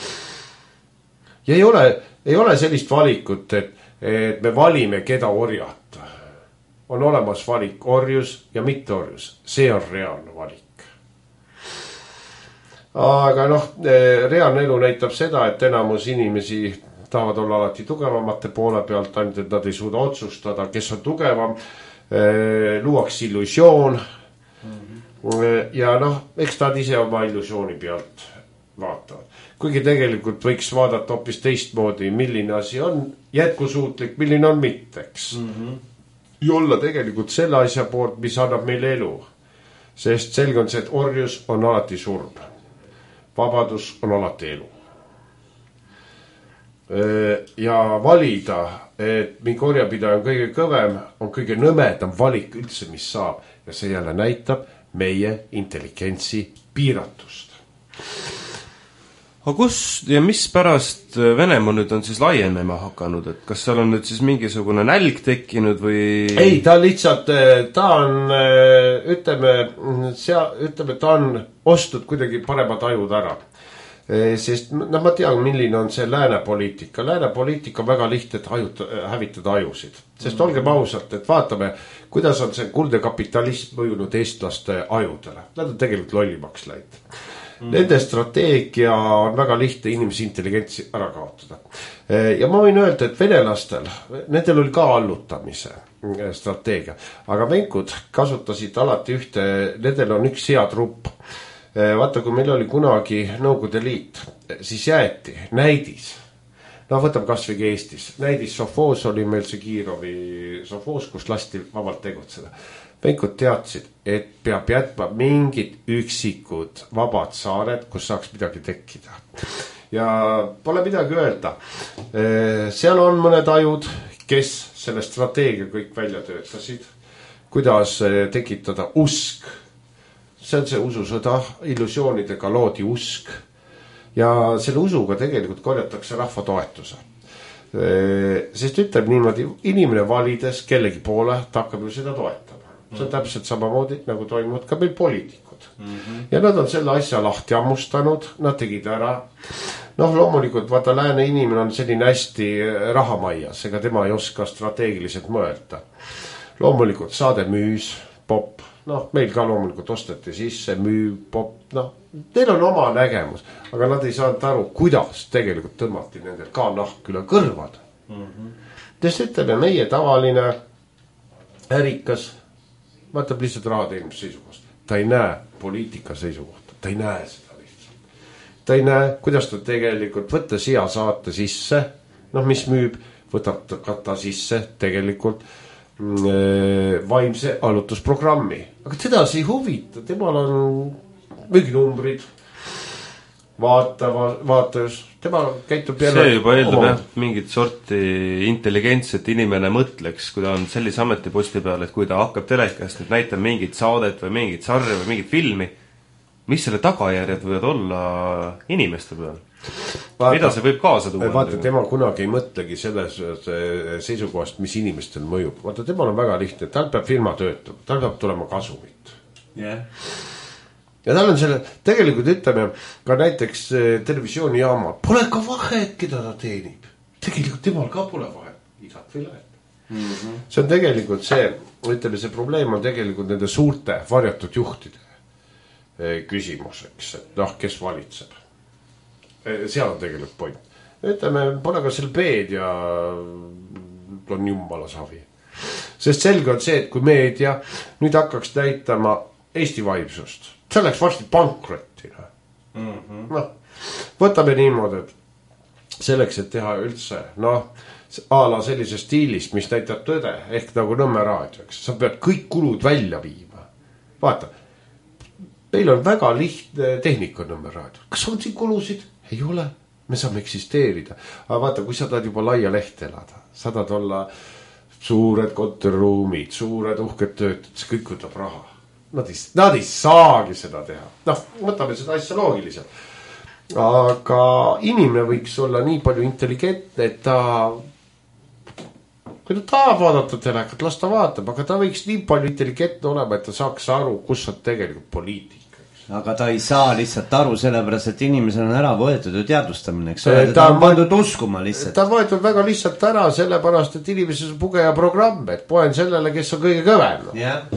Ja ei ole sellist valikut, et me valime, keda orjata. On olemas valik orjus ja mitte orjus. See on reaalne valik. Aga noh, reaalne elu näitab seda, et enamus inimesi tahavad olla alati tugevamate poole pealt, ainult et nad ei suuda otsustada, kes on tugevam, luuaks illusioon. Ja noh, eks nad ise oma illusiooni pealt vaatavad. Kuigi tegelikult võiks vaadata hoopis teistmoodi, milline asi on jätkusuutlik, milline on mitteks. Ja olla tegelikult selle asja poolt, mis annab meile elu. Sest selge on see, et orjus on alati surm. Vabadus on alati elu. Ja valida, et mingi orjapidaja on kõige kõvem, on kõige nõmedam valik üldse, mis saab. Ja see jälle näitab meie intelligentsi piiratust. Aga kus ja mis pärast Venemaa nüüd on siis laienema hakanud? Et kas seal on nüüd siis mingisugune nälg tekkinud või? Ei, ta lihtsalt, ta on, ütleme, ta on ostnud kuidagi paremad ajud ära. Sest ma tean, milline on see läänepoliitika. Läänepoliitika on väga lihtne, et hävitada ajusid. Sest olgem ausalt, et vaatame, kuidas on see kuldne kapitalism mõjunud eestlaste ajudele. Nad on tegelikult lollimaks läinud. Nende strateegia on väga lihtne inimesi intelligentsi ära kaotada. Ja ma võin öelda, et venelastel, nendel oli ka allutamise strateegia. Aga venkud kasutasid alati ühte, nendel on üks hea trupp. Vaata, kui meil oli kunagi Nõukogude Liit, siis jäeti näidis. No võtame kas või Eestis. Näidis Sofoos oli meil see Kiirovi Sofoos, kus lasti vabalt tegutseda. Venkud teadsid, et peab jätma mingid üksikud vabad saared, kus saaks midagi tekkida. Ja pole midagi öelda. Seal on mõned ajud, kes selle strateegia kõik välja töötasid. Kuidas tekitada usk see on see ususõda, illusioonidega loodi usk ja selle usuga tegelikult korjatakse rahva toetuse. Sest ütleb niimoodi, inimene valides kellegi poole, ta hakkab ju seda toetama. See on täpselt samamoodi, nagu toimuvad ka meil poliitikud. Ja nad on selle asja lahti ammustanud, nad tegid ära. Noh, loomulikult, vaata, lääne inimene on selline hästi rahamaias, ega tema ei oska strateegiliselt mõelda. Loomulikult saade müüs, pop, noh, meil ka loomulikult osteti sisse, müü, pop, noh, neil on oma nägemus, aga nad ei saanud aru, kuidas tegelikult tõmmati nendel ka nahk üle kõrvad. Sest ütleme, meie tavaline ärikas vaatab lihtsalt rahateenimise seisukohast. Ta ei näe poliitika seisukohta, ta ei näe seda lihtsalt. Ta ei näe, kuidas ta tegelikult võtta siia saate sisse, noh, mis müüb, võtab ta sisse tegelikult vaimse alutusprogrammi. Aga teda see ei huvita, temal on müüginumbrid, vaatajus, tema käitub jälle. See juba eeldab jah, mingit sorti intelligents, et inimene mõtleks, kui ta on sellise ametiposti peal, et kui ta hakkab telekast nüüd näitama mingit saadet või mingit sarja või mingit filmi, mis selle tagajärjed võivad olla inimeste peal? Mida see võib kaasa tuua? Vaata, tema kunagi ei mõtlegi selles seisukohast, mis inimestel mõjub. Vaata, temal on väga lihtne, tal peab firma töötama, tal peab tulema kasumit. Ja tal on selle, tegelikult ütleme, ka näiteks televisioonijaama, pole ka vahet, keda ta teenib. Tegelikult temal ka pole vahet, igat või lähed. See on tegelikult see, ütleme, see probleem on tegelikult nende suurte varjatud juhtide küsimuseks, et noh, kes valitseb. Seal on tegelikult point. Ütleme, pole ka seal peed ja on jumala savi. Sest selge on see, et kui meedia nüüd hakkaks näitama Eesti vaimsust, see läks varsti pankrotina. Noh, võtame niimoodi, et selleks, et teha üldse, noh, a la sellise stiilist, mis näitab tõde, ehk nagu Nõmme raadioks, sa pead kõik kulud välja viima. Vaata, meil on väga lihtne tehnika Nõmme raadio. Kas on siin kulusid? Ei ole, me saame eksisteerida. Aga vaata, kui sa tahad juba laia leht elada, sa tahad olla suured kontoriruumid, suured uhked töötud, see kõik võtab raha. Nad ei saagi seda teha. Noh, võtame seda asja loogiliselt. Aga inimene võiks olla nii palju intelligentne, et ta, kui ta tahab vaadata telekat, las ta vaatab, aga ta võiks nii palju intelligentne olema, et ta saaks aru, kus on tegelikult poliitika. Aga ta ei saa lihtsalt aru sellepärast, et inimesel on ära võetud ju teadvustamine, eks ole, ta on pandud uskuma lihtsalt. Ta on võetud väga lihtsalt ära sellepärast, et inimeses on pugeja programm, et poen sellele, kes on kõige kõvem. Jah.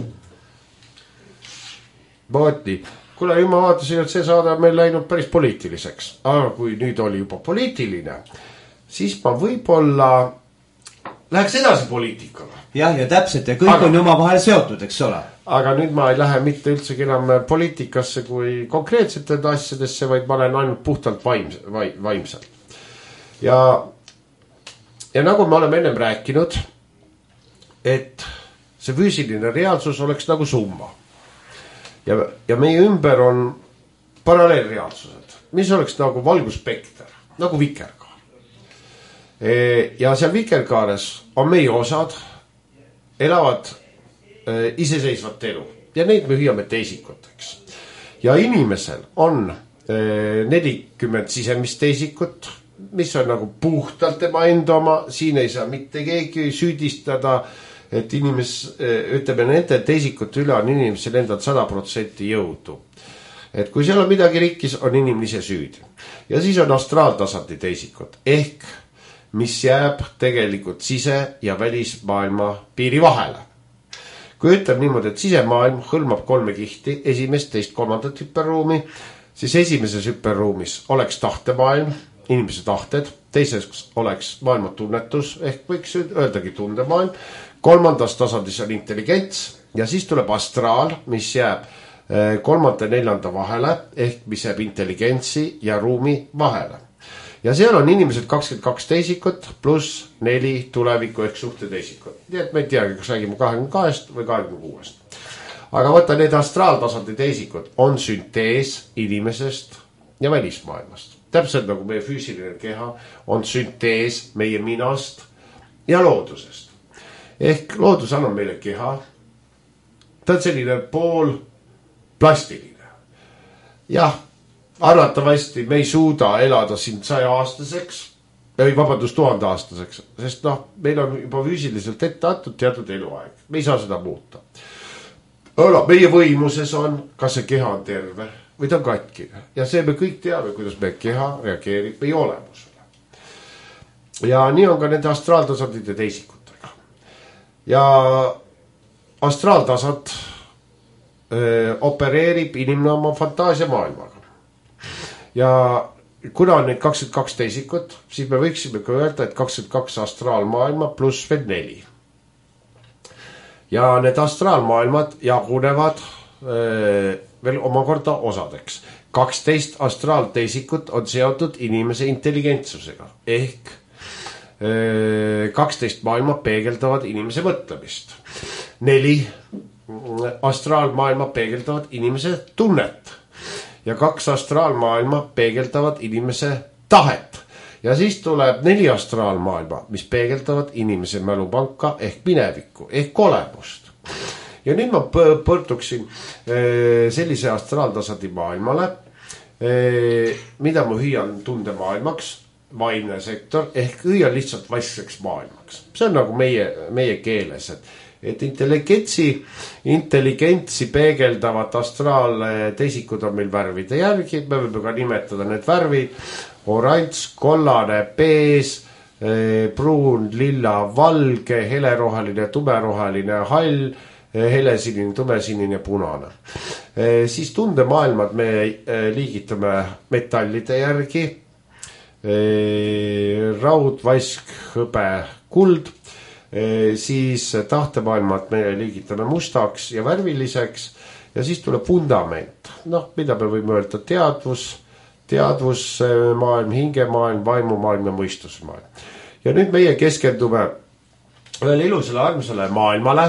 Mooti, kuule, nüüd ma vaatasin, et see saade on meil läinud päris poliitiliseks. Aga kui nüüd oli juba poliitiline, siis ma võib-olla läheks edasi poliitikale. Jah, ja täpselt, ja kõik on oma vahel seotud, eks ole. Aga nüüd ma ei lähe mitte üldsegi enam poliitikasse kui konkreetsete asjadesse, vaid ma olen ainult puhtalt vaimselt. Ja nagu me oleme ennem rääkinud, et see füüsiline reaalsus oleks nagu summa. Ja meie ümber on paralleelreaalsused, mis oleks nagu valguspekter, nagu vikerkaar. Ja seal vikerkaares on meie osad, elavad iseseisvat elu ja neid me hüüame teisikuteks. Ja inimesel on 40 sisemist teisikut, mis on nagu puhtalt tema enda oma, siin ei saa mitte keegi süüdistada, et ütleme, nende teisikute üle on inimesel endal 100% jõudu. Et kui seal on midagi rikkis, on inimene ise süüdi. Ja siis on astraaltasandi teisikud, ehk mis jääb tegelikult sise- ja välismaailma piiri vahele. Kui ütleb niimoodi, et sisemaailm hõlmab 3 kihti, esimest, teist, 3. hüperruumi, siis esimeses hüperruumis oleks tahtemaailm, inimese tahted, teises oleks maailma tunnetus, ehk võiks öeldagi tundemaailm, 3. tasandis on intelligents ja siis tuleb astraal, mis jääb 3. ja 4. vahele, ehk mis jääb intelligentsi ja ruumi vahele. Ja seal on inimesed 22 teisikut pluss 4 tuleviku ehk suhte teisikut. Nii et me ei teagi, kas räägime 22 või 26. Aga võtta need astraaltasandi teisikud on süntees inimesest ja välismaailmast. Täpselt nagu meie füüsiline keha on süntees meie minast ja loodusest. Ehk loodus annab meile keha. Ta on selline pool plastiline. Jah, arvatavasti me ei suuda elada siin 100-aastaseks, või vabandust 1000-aastaseks, sest meil on juba füüsiliselt ette antud teatud eluaeg. Me ei saa seda muuta. Aga meie võimuses on, kas see keha on terve või ta on katkine. Ja see me kõik teame, kuidas meie keha reageerib meie olemusele. Ja nii on ka nende astraaltasandite teisikutega. Ja astraaltasand opereerib inimene oma fantaasia maailmaga. Ja kuna on neid 22 teisikut, siis me võiksime ka öelda, et 22 astraalmaailma pluss veel 4. Ja need astraalmaailmad jagunevad veel omakorda osadeks. 12 astraalteisikut on seotud inimese intelligentsusega. Ehk 12 maailma peegeldavad inimese mõtlemist. 4 astraalmaailma peegeldavad inimese tunnet. Ja 2 astraalmaailma peegeldavad inimese tahet. Ja siis tuleb 4 astraalmaailma, mis peegeldavad inimese mälupanka ehk minevikku, ehk olemust. Ja nüüd ma põrtuksin sellise astraaltasandi maailmale, mida ma hüüan tundemaailmaks, vaimne sektor, ehk hüüan lihtsalt vastseks maailmaks. See on nagu meie keeles, et intelligentsi peegeldavad astraalteisikud on meil värvide järgi, me võime ka nimetada need värvid, oranž, kollane, bees, pruun, lilla, valge, heleroheline, tumeroheline, hall, helesinine, tumesinine, punane. Siis tundemaailmad me liigitame metallide järgi, raud, vask, hõbe, kuld, siis tahtemaailmad me liigitame mustaks ja värviliseks ja siis tuleb fundament. Mida me võime öelda teadvusmaailm, hingemaailm, vaimumaailm ja mõistusmaailm. Ja nüüd meie keskendume veel ilusale armsale maailmale,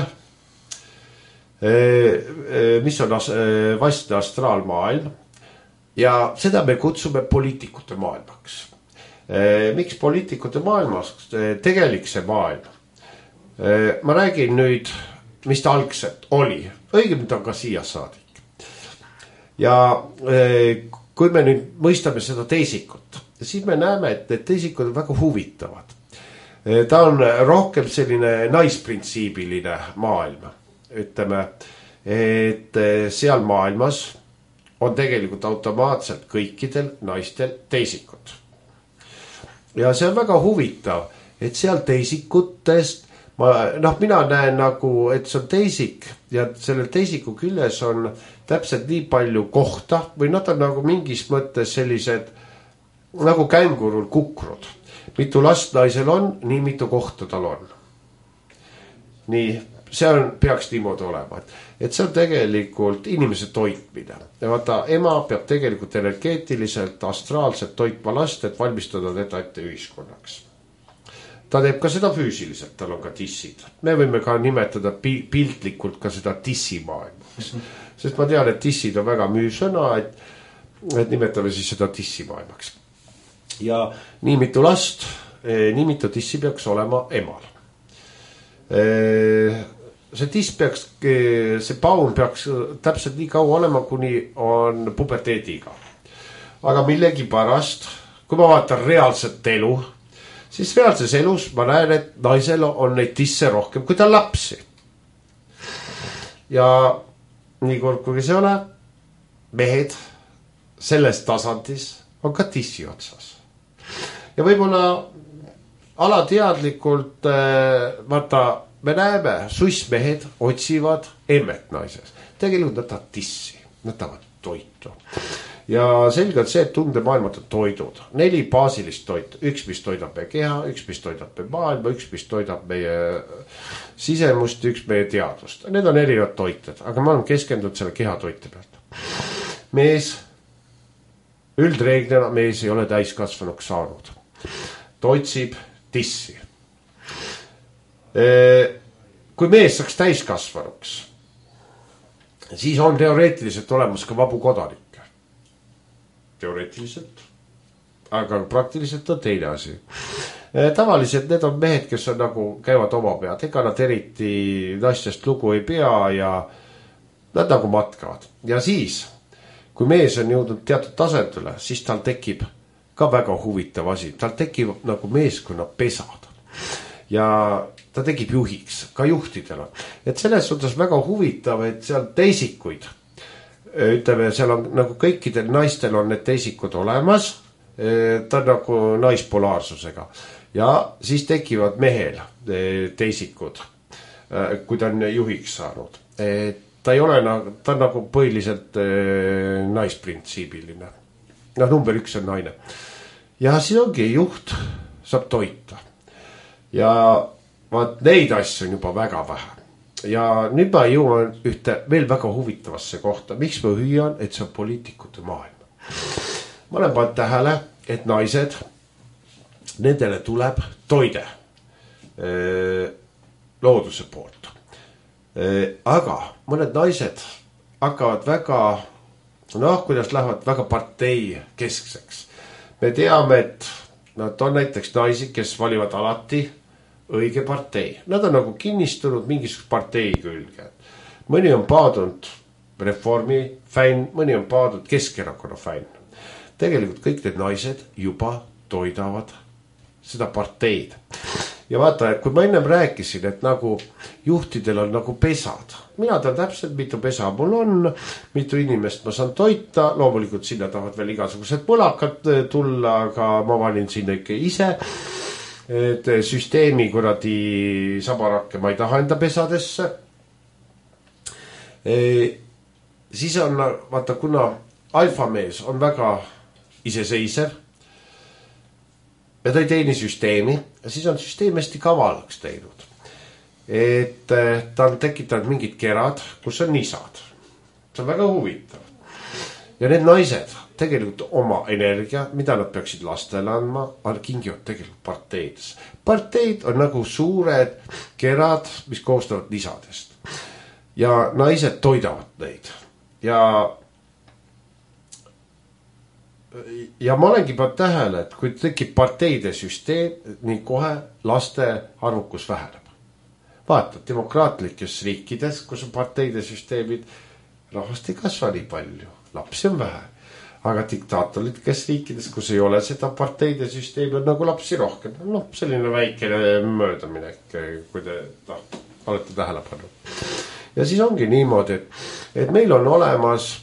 mis on vastne astraalmaailm ja seda me kutsume poliitikute maailmaks. Miks poliitikute maailmaks? Tegelik see maailm. Ma räägin nüüd, mis ta algselt oli. Õigemini ta on ka siia saadik. Ja kui me nüüd mõistame seda teisikut, siis me näeme, et need teisikud on väga huvitavad. Ta on rohkem selline naisprintsiibiline maailm. Ütleme, et seal maailmas on tegelikult automaatselt kõikidel naistel teisikud. Ja see on väga huvitav, et seal teisikutest, mina näen nagu, et see on teisik ja sellel teisiku küljes on täpselt nii palju kohta või nad on nagu mingis mõttes sellised nagu kängurul kukrud. Mitu last naisel on, nii mitu kohta tal on. Nii, see peaks niimoodi olema, et see on tegelikult inimese toitmine. Ja vaata, ema peab tegelikult energeetiliselt, astraalselt toitma last, et valmistada teda ette ühiskonnaks. Ta teeb ka seda füüsiliselt, tal on ka tissid. Me võime ka nimetada piltlikult ka seda tissimaailmaks. Sest ma tean, et tissid on väga müü sõna, et nimetame siis seda tissimaailmaks. Ja nii mitu last, nii mitu tissi peaks olema emal. See tiss peaks, see paun peaks täpselt nii kaua olema, kuni on puberteediga. Aga millegi pärast, kui ma vaatan reaalset elu, siis reaalses elus ma näen, et naisel on neid tisse rohkem, kui ta lapsi. Ja nii kord, kui see ole, mehed selles tasandis on ka tissi otsas. Ja võib-olla alateadlikult, vaata, me näeme, sussmehed otsivad emmet naises. Tegelikult nad tahavad tissi, nad tahavad toitu. Ja selge on see, et tundemaailmad on toidud. 4 baasilist toitu. Üks, mis toidab meie keha, üks, mis toidab meie maailma, üks, mis toidab meie sisemust, üks meie teadvust. Need on erinevad toited, aga ma olen keskendunud selle keha toite pealt. Mees, üldreeglina mees ei ole täiskasvanuks saanud. Ta otsib tissi. Kui mees saaks täiskasvanuks, siis on teoreetiliselt olemas ka vabu kodanikke. Teoreetiliselt, aga praktiliselt on teine asi. Tavaliselt need on mehed, kes on nagu käivad oma pead, ega nad eriti naistest lugu ei pea ja nad nagu matkavad ja siis, kui mees on jõudnud teatud tasetule, siis tal tekib ka väga huvitav asi, tal tekib nagu meeskonna pesad ja ta tekib juhiks, ka juhtidel on, et selles suhtes väga huvitav, et seal teisikuid, ütleme, seal on nagu kõikidel naistel on need teisikud olemas, ta on nagu naispolaarsusega ja siis tekivad mehel teisikud, kui ta on juhiks saanud, ta ei ole nagu, ta on nagu põhiliselt naisprintsiibiline, noh number 1 on naine ja siis ongi juht saab toita ja vaat neid asju on juba väga vähe ja nüüd ma jõuan ühte veel väga huvitavasse kohta, miks ma hüüan, et see on poliitikute maailm. Ma olen pannud tähele, et naised, nendele tuleb toide looduse poolt. Aga mõned naised hakkavad väga, noh, kuidas lähevad väga partei keskseks. Me teame, et nad on näiteks naisi, kes valivad alati õige partei. Nad on nagu kinnistunud mingisugust partei külge. Mõni on paadunud reformi fänn, mõni on paadunud Keskerakonna fänn. Tegelikult kõik need naised juba toidavad seda parteid. Ja vaata, et kui ma ennem rääkisin, et nagu juhtidel on nagu pesad. Mina tean täpselt, mitu pesa mul on, mitu inimest ma saan toita. Loomulikult sinna tahavad veel igasugused põlakad tulla, aga ma valin sinna ikka ise. Et süsteemi kuradi sabarakke ma ei taha enda pesadesse. Siis on, vaata, kuna alfamees on väga iseseisev ja ta ei teeni süsteemi, siis on süsteem hästi kavalaks teinud. Et ta on tekitanud mingid kerad, kus on nisad. See on väga huvitav. Ja need naised tegelikult oma energia, mida nad peaksid lastele andma, kingivad tegelikult parteides. Parteid on nagu suured kerad, mis koostavad nisadest. Ja naised toidavad neid. Ja ma olengi pannud tähele, et kui tekib parteide süsteem, nii kohe laste arvukus väheneb. Vaata, demokraatlikes riikides, kus on parteide süsteemid, rahvast ei kasva nii palju, lapsi on vähe. Aga diktaatorlikes riikides, kus ei ole seda parteide süsteemi, on nagu lapsi rohkem. No, selline väikene möödaminek, kui te olete tähele pannud. Ja siis ongi niimoodi, et meil on olemas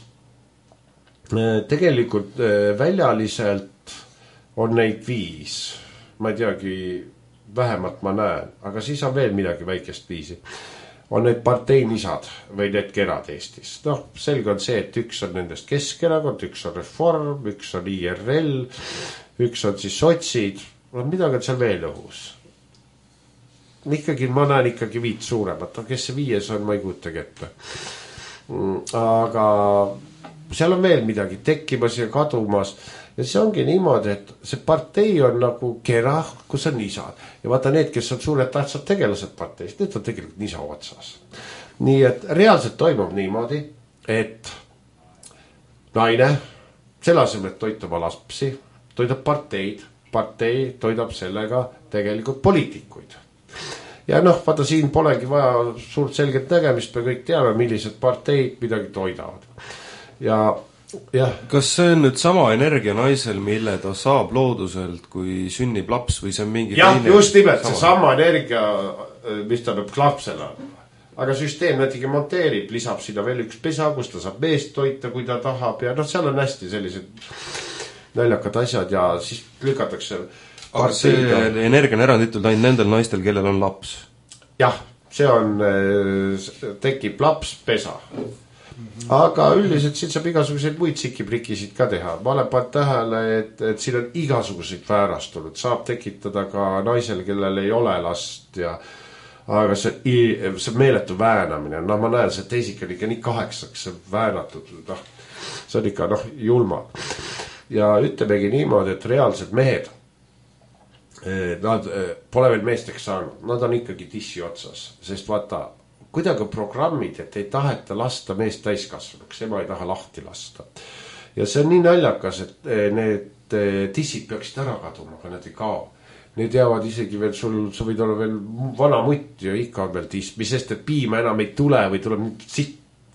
tegelikult väljaliselt on neid 5, ma ei teagi, vähemalt ma näen, aga siis on veel midagi väikest 5. On need parteinisad või need kerad Eestis. Noh, selge on see, et üks on nendest Keskerakond, üks on Reform, üks on IRL, üks on siis sotsid, midagi on seal veel õhus. Ikkagi, ma näen ikkagi 5 suuremat, kes see 5 on, ma ei kuutagi ette. Aga seal on veel midagi tekkimas ja kadumas ja siis ongi niimoodi, et see partei on nagu kera, kus on nisad ja vaata need, kes on suured tähtsad tegelased parteist, need on tegelikult nisa otsas. Nii et reaalselt toimub niimoodi, et naine selle asemel, et toituma lapsi, toidab parteid, partei toidab sellega tegelikult poliitikuid. Ja noh, vaata siin polegi vaja suurt selget nägemist, me kõik teame, millised parteid midagi toidavad. Ja. Kas see on nüüd sama energia naisel, mille ta saab looduselt, kui sünnib laps või see on mingi teine? Jah, just nimelt see sama energia, mis ta peab lapsele. Aga süsteem näitegi monteerib, lisab sinna veel üks pesa, kus ta saab meest toita, kui ta tahab ja noh, seal on hästi sellised naljakad asjad ja siis lükatakse. Aga see energia on eranditult ainult nendel naistel, kellel on laps? Jah, see on, tekib laps pesa. Aga üldiselt siin saab igasuguseid muid sikiprikisid ka teha. Ma olen pannud tähele, et siin on igasuguseid väärastunud. Saab tekitada ka naisel, kellel ei ole last ja aga see meeletu väänamine. No ma näen, see teisik on ikka nii 8, see väänatud. No, see on ikka julma. Ja ütlemegi niimoodi, et reaalsed mehed, nad pole veel meesteks saanud. Nad on ikkagi tissi otsas, sest vaata, kuidagi programmid, et ei taheta lasta meest täiskasvanuks, ema ei taha lahti lasta. Ja see on nii naljakas, et need tissid peaksid ära kaduma, aga need ei kao. Need jäävad isegi veel, sa võid olla veel vana mutt ja ikka on veel tiss, mis sest, et piima enam ei tule või tuleb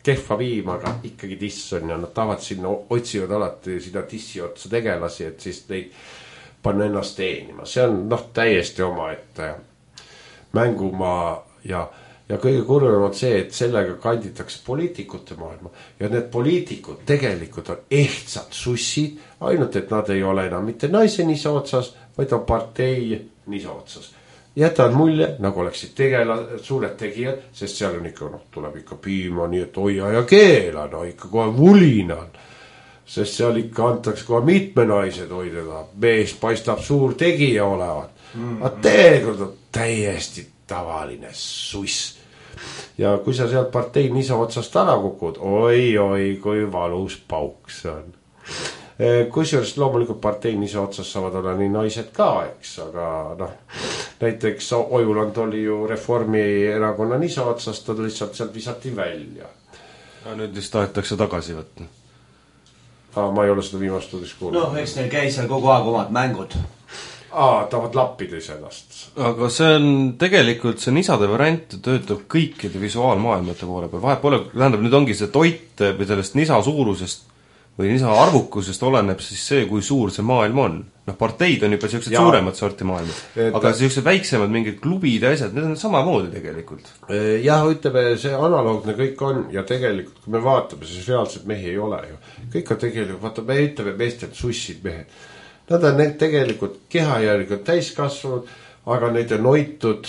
kehva viimaga ikkagi tiss on ja nad tahavad sinna, otsivad alati sinna tissi otsa tegelasi, et siis neid panna ennast teenima. See on täiesti omaette mängumaa ja kõige kurvem on see, et sellega kanditakse poliitikute maailma ja need poliitikud tegelikult on ehtsad sussid, ainult et nad ei ole enam mitte naise nisa otsas, vaid on partei nisa otsas. Jätavad mulje, nagu oleksid suured tegijad, sest seal on ikka, tuleb ikka piima, nii et hoia ja keela, ikka kohe vulinal. Sest seal ikka antakse kohe mitme naised hoideda, mees paistab suur tegija olevat. Aga tegelikult on täiesti tavaline suss. Ja kui sa sealt partei nisa otsast ära kukud, oi, kui valus pauk see on. Kusjuures loomulikult partei nisa otsas saavad olla nii naised ka, eks, aga näiteks Ojuland oli ju Reformierakonna nisa otsas, ta lihtsalt sealt visati välja. Ja nüüd vist tahetakse tagasi võtta. Ma ei ole seda viimast uudist kuulnud. Eks neil käis seal kogu aeg omad mängud. Tahavad lappida iseennast. Aga see on tegelikult, see nisade variant töötab kõikide visuaalmaailmate poole peal. Vahepeal, tähendab, nüüd ongi see toit või sellest nisa suurusest või nisa arvukusest oleneb siis see, kui suur see maailm on. Parteid on juba sellised suuremad sorti maailmad. Aga sellised väiksemad mingid klubid ja asjad, need on samamoodi tegelikult. Jah, ütleme, see analoogne kõik on ja tegelikult, kui me vaatame, siis reaalselt mehi ei ole ju. Kõik on tegelikult, vaata, me ütleme meestelt sussid mehed. Nad on need tegelikult keha järgi täiskasvanud, aga neid on hoitud,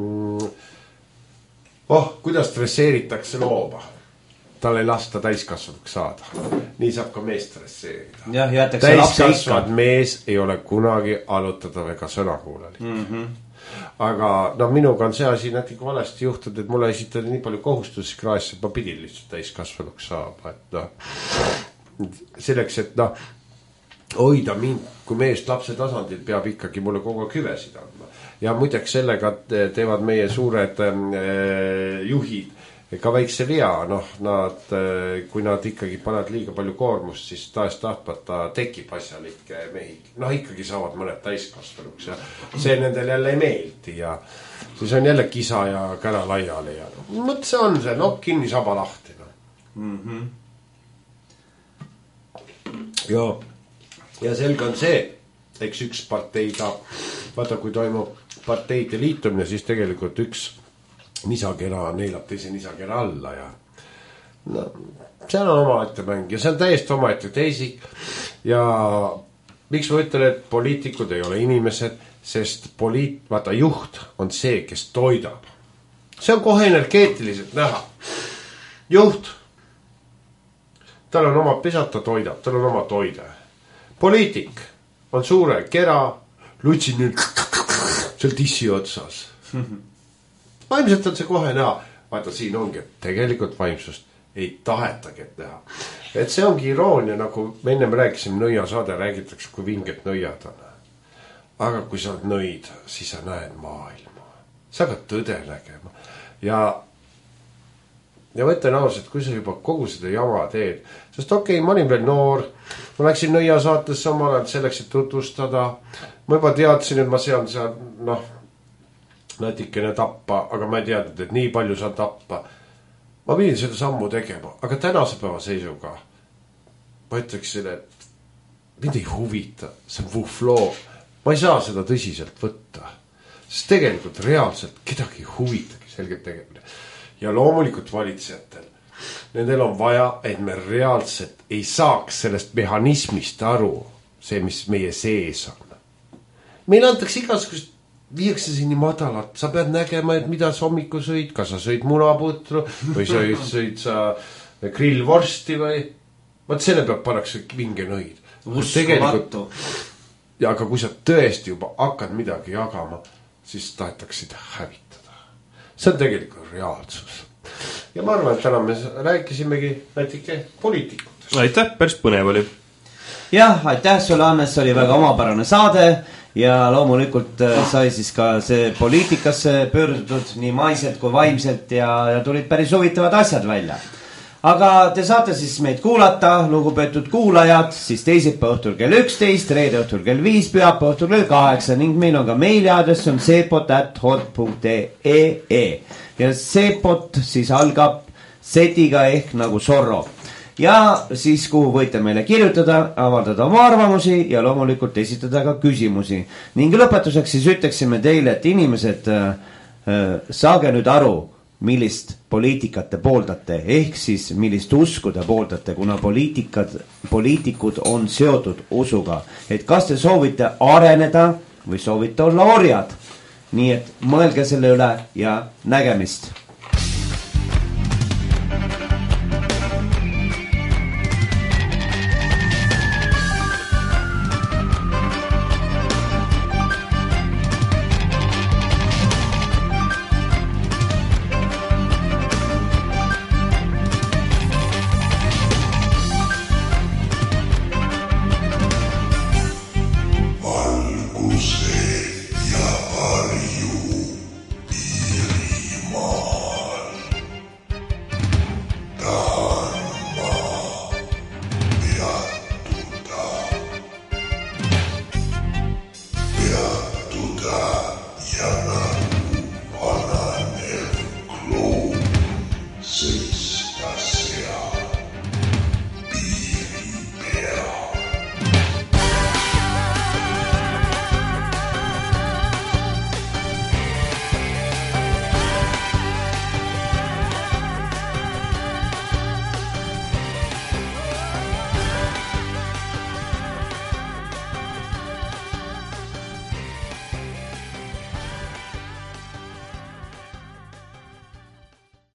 kuidas stresseeritakse looma. Tal ei lasta täiskasvanuks saada. Nii saab ka mees stresseerida. Täiskasvad mees ei ole kunagi alutadav ega sõnakuuleli. Aga minuga on see asi natuke valesti juhtud, et mulle esitati nii palju kohustusi kraas, et ma pidin lihtsalt täiskasvanuks saama. Selleks, et hoida mind, kui meest lapse tasandil peab ikkagi mulle kogu hüvesid andma. Ja muideks sellega teevad meie suured juhid ka väikse vea, kui nad ikkagi panevad liiga palju koormust, siis tahtmata tekib asjalikke mehi. Ikkagi saavad mõned täiskasvanuks ja see nendel jälle ei meeldi ja siis on jälle kisa ja kära laiali ja see on see, kinni saba lahti. Ja selge on see, eks üks partei vaata kui toimub parteide liitumine, siis tegelikult üks nisakera neelab teise nisakera alla ja seal on omaette mäng ja see on täiesti omaette teisik ja miks ma ütlen, et poliitikud ei ole inimesed, sest vaata juht on see, kes toidab. See on kohe energeetiliselt näha. Juht, tal on oma pesad, ta toidab, tal on oma toide. Poliitik on suure kera, lutsin seal tissi otsas. Vaimselt on see kohe näha. Vaata, siin ongi, et tegelikult vaimsust ei tahetagi näha. Et see ongi iroonia, nagu me ennem rääkisime, nõiasaade räägitakse, kui vinget nõiad on. Aga kui sa oled nõid, siis sa näed maailma. Sa hakkad tõde nägema. Ja ma ütlen ausalt, kui sa juba kogu seda jama teed, sest ma olin veel noor, ma läksin nõiasaatesse omal ajal selleks, et tutvustada. Ma juba teadsin, et ma seal natikene tappa, aga ma ei teadnud, et nii palju saan tappa. Ma pidin seda sammu tegema, aga tänase päeva seisuga ma ütleksin, et mind ei huvita, see on vufloo. Ma ei saa seda tõsiselt võtta, sest tegelikult reaalselt kedagi ei huvitagi selgelt tegemine. Ja loomulikult valitsejatel, nendel on vaja, et me reaalselt ei saaks sellest mehhanismist aru, see, mis meie sees on. Meil antakse igasugust viiakse siin nii madalat, sa pead nägema, et mida sa hommiku sõid, kas sa sõid munaputru või sõid sa grillvorsti või vaat selle peab pannakse vinge nõid. Uskumatu. Ja aga kui sa tõesti juba hakkad midagi jagama, siis tahetakse seda hävitada. See on tegelikult reaalsus. Ja ma arvan, et täna me rääkisimegi näitike poliitikutest. Aitäh, päris põnev oli. Jah, aitäh sulle, Hannes, oli väga omapärane saade. Ja loomulikult sai siis ka see poliitikasse pöördutud nii maiselt kui vaimselt ja tulid päris huvitavad asjad välja. Aga te saate siis meid kuulata, lugupeetud kuulajad, siis teisipäeva õhtul kell 11, reede õhtul kell 5, pühapäeva õhtul kell 8 ning meil on ka meiliaadress on sepot@hot.ee ja sepot siis algab setiga ehk nagu Zorro. Ja siis, kuhu võite meile kirjutada, avaldada oma arvamusi ja loomulikult esitada ka küsimusi. Ning lõpetuseks siis ütleksime teile, et inimesed, saage nüüd aru, millist poliitikat te pooldate, ehk siis millist usku te pooldate, kuna poliitikud on seotud usuga. Et kas te soovite areneda või soovite olla orjad. Nii et mõelge selle üle ja nägemist. Six.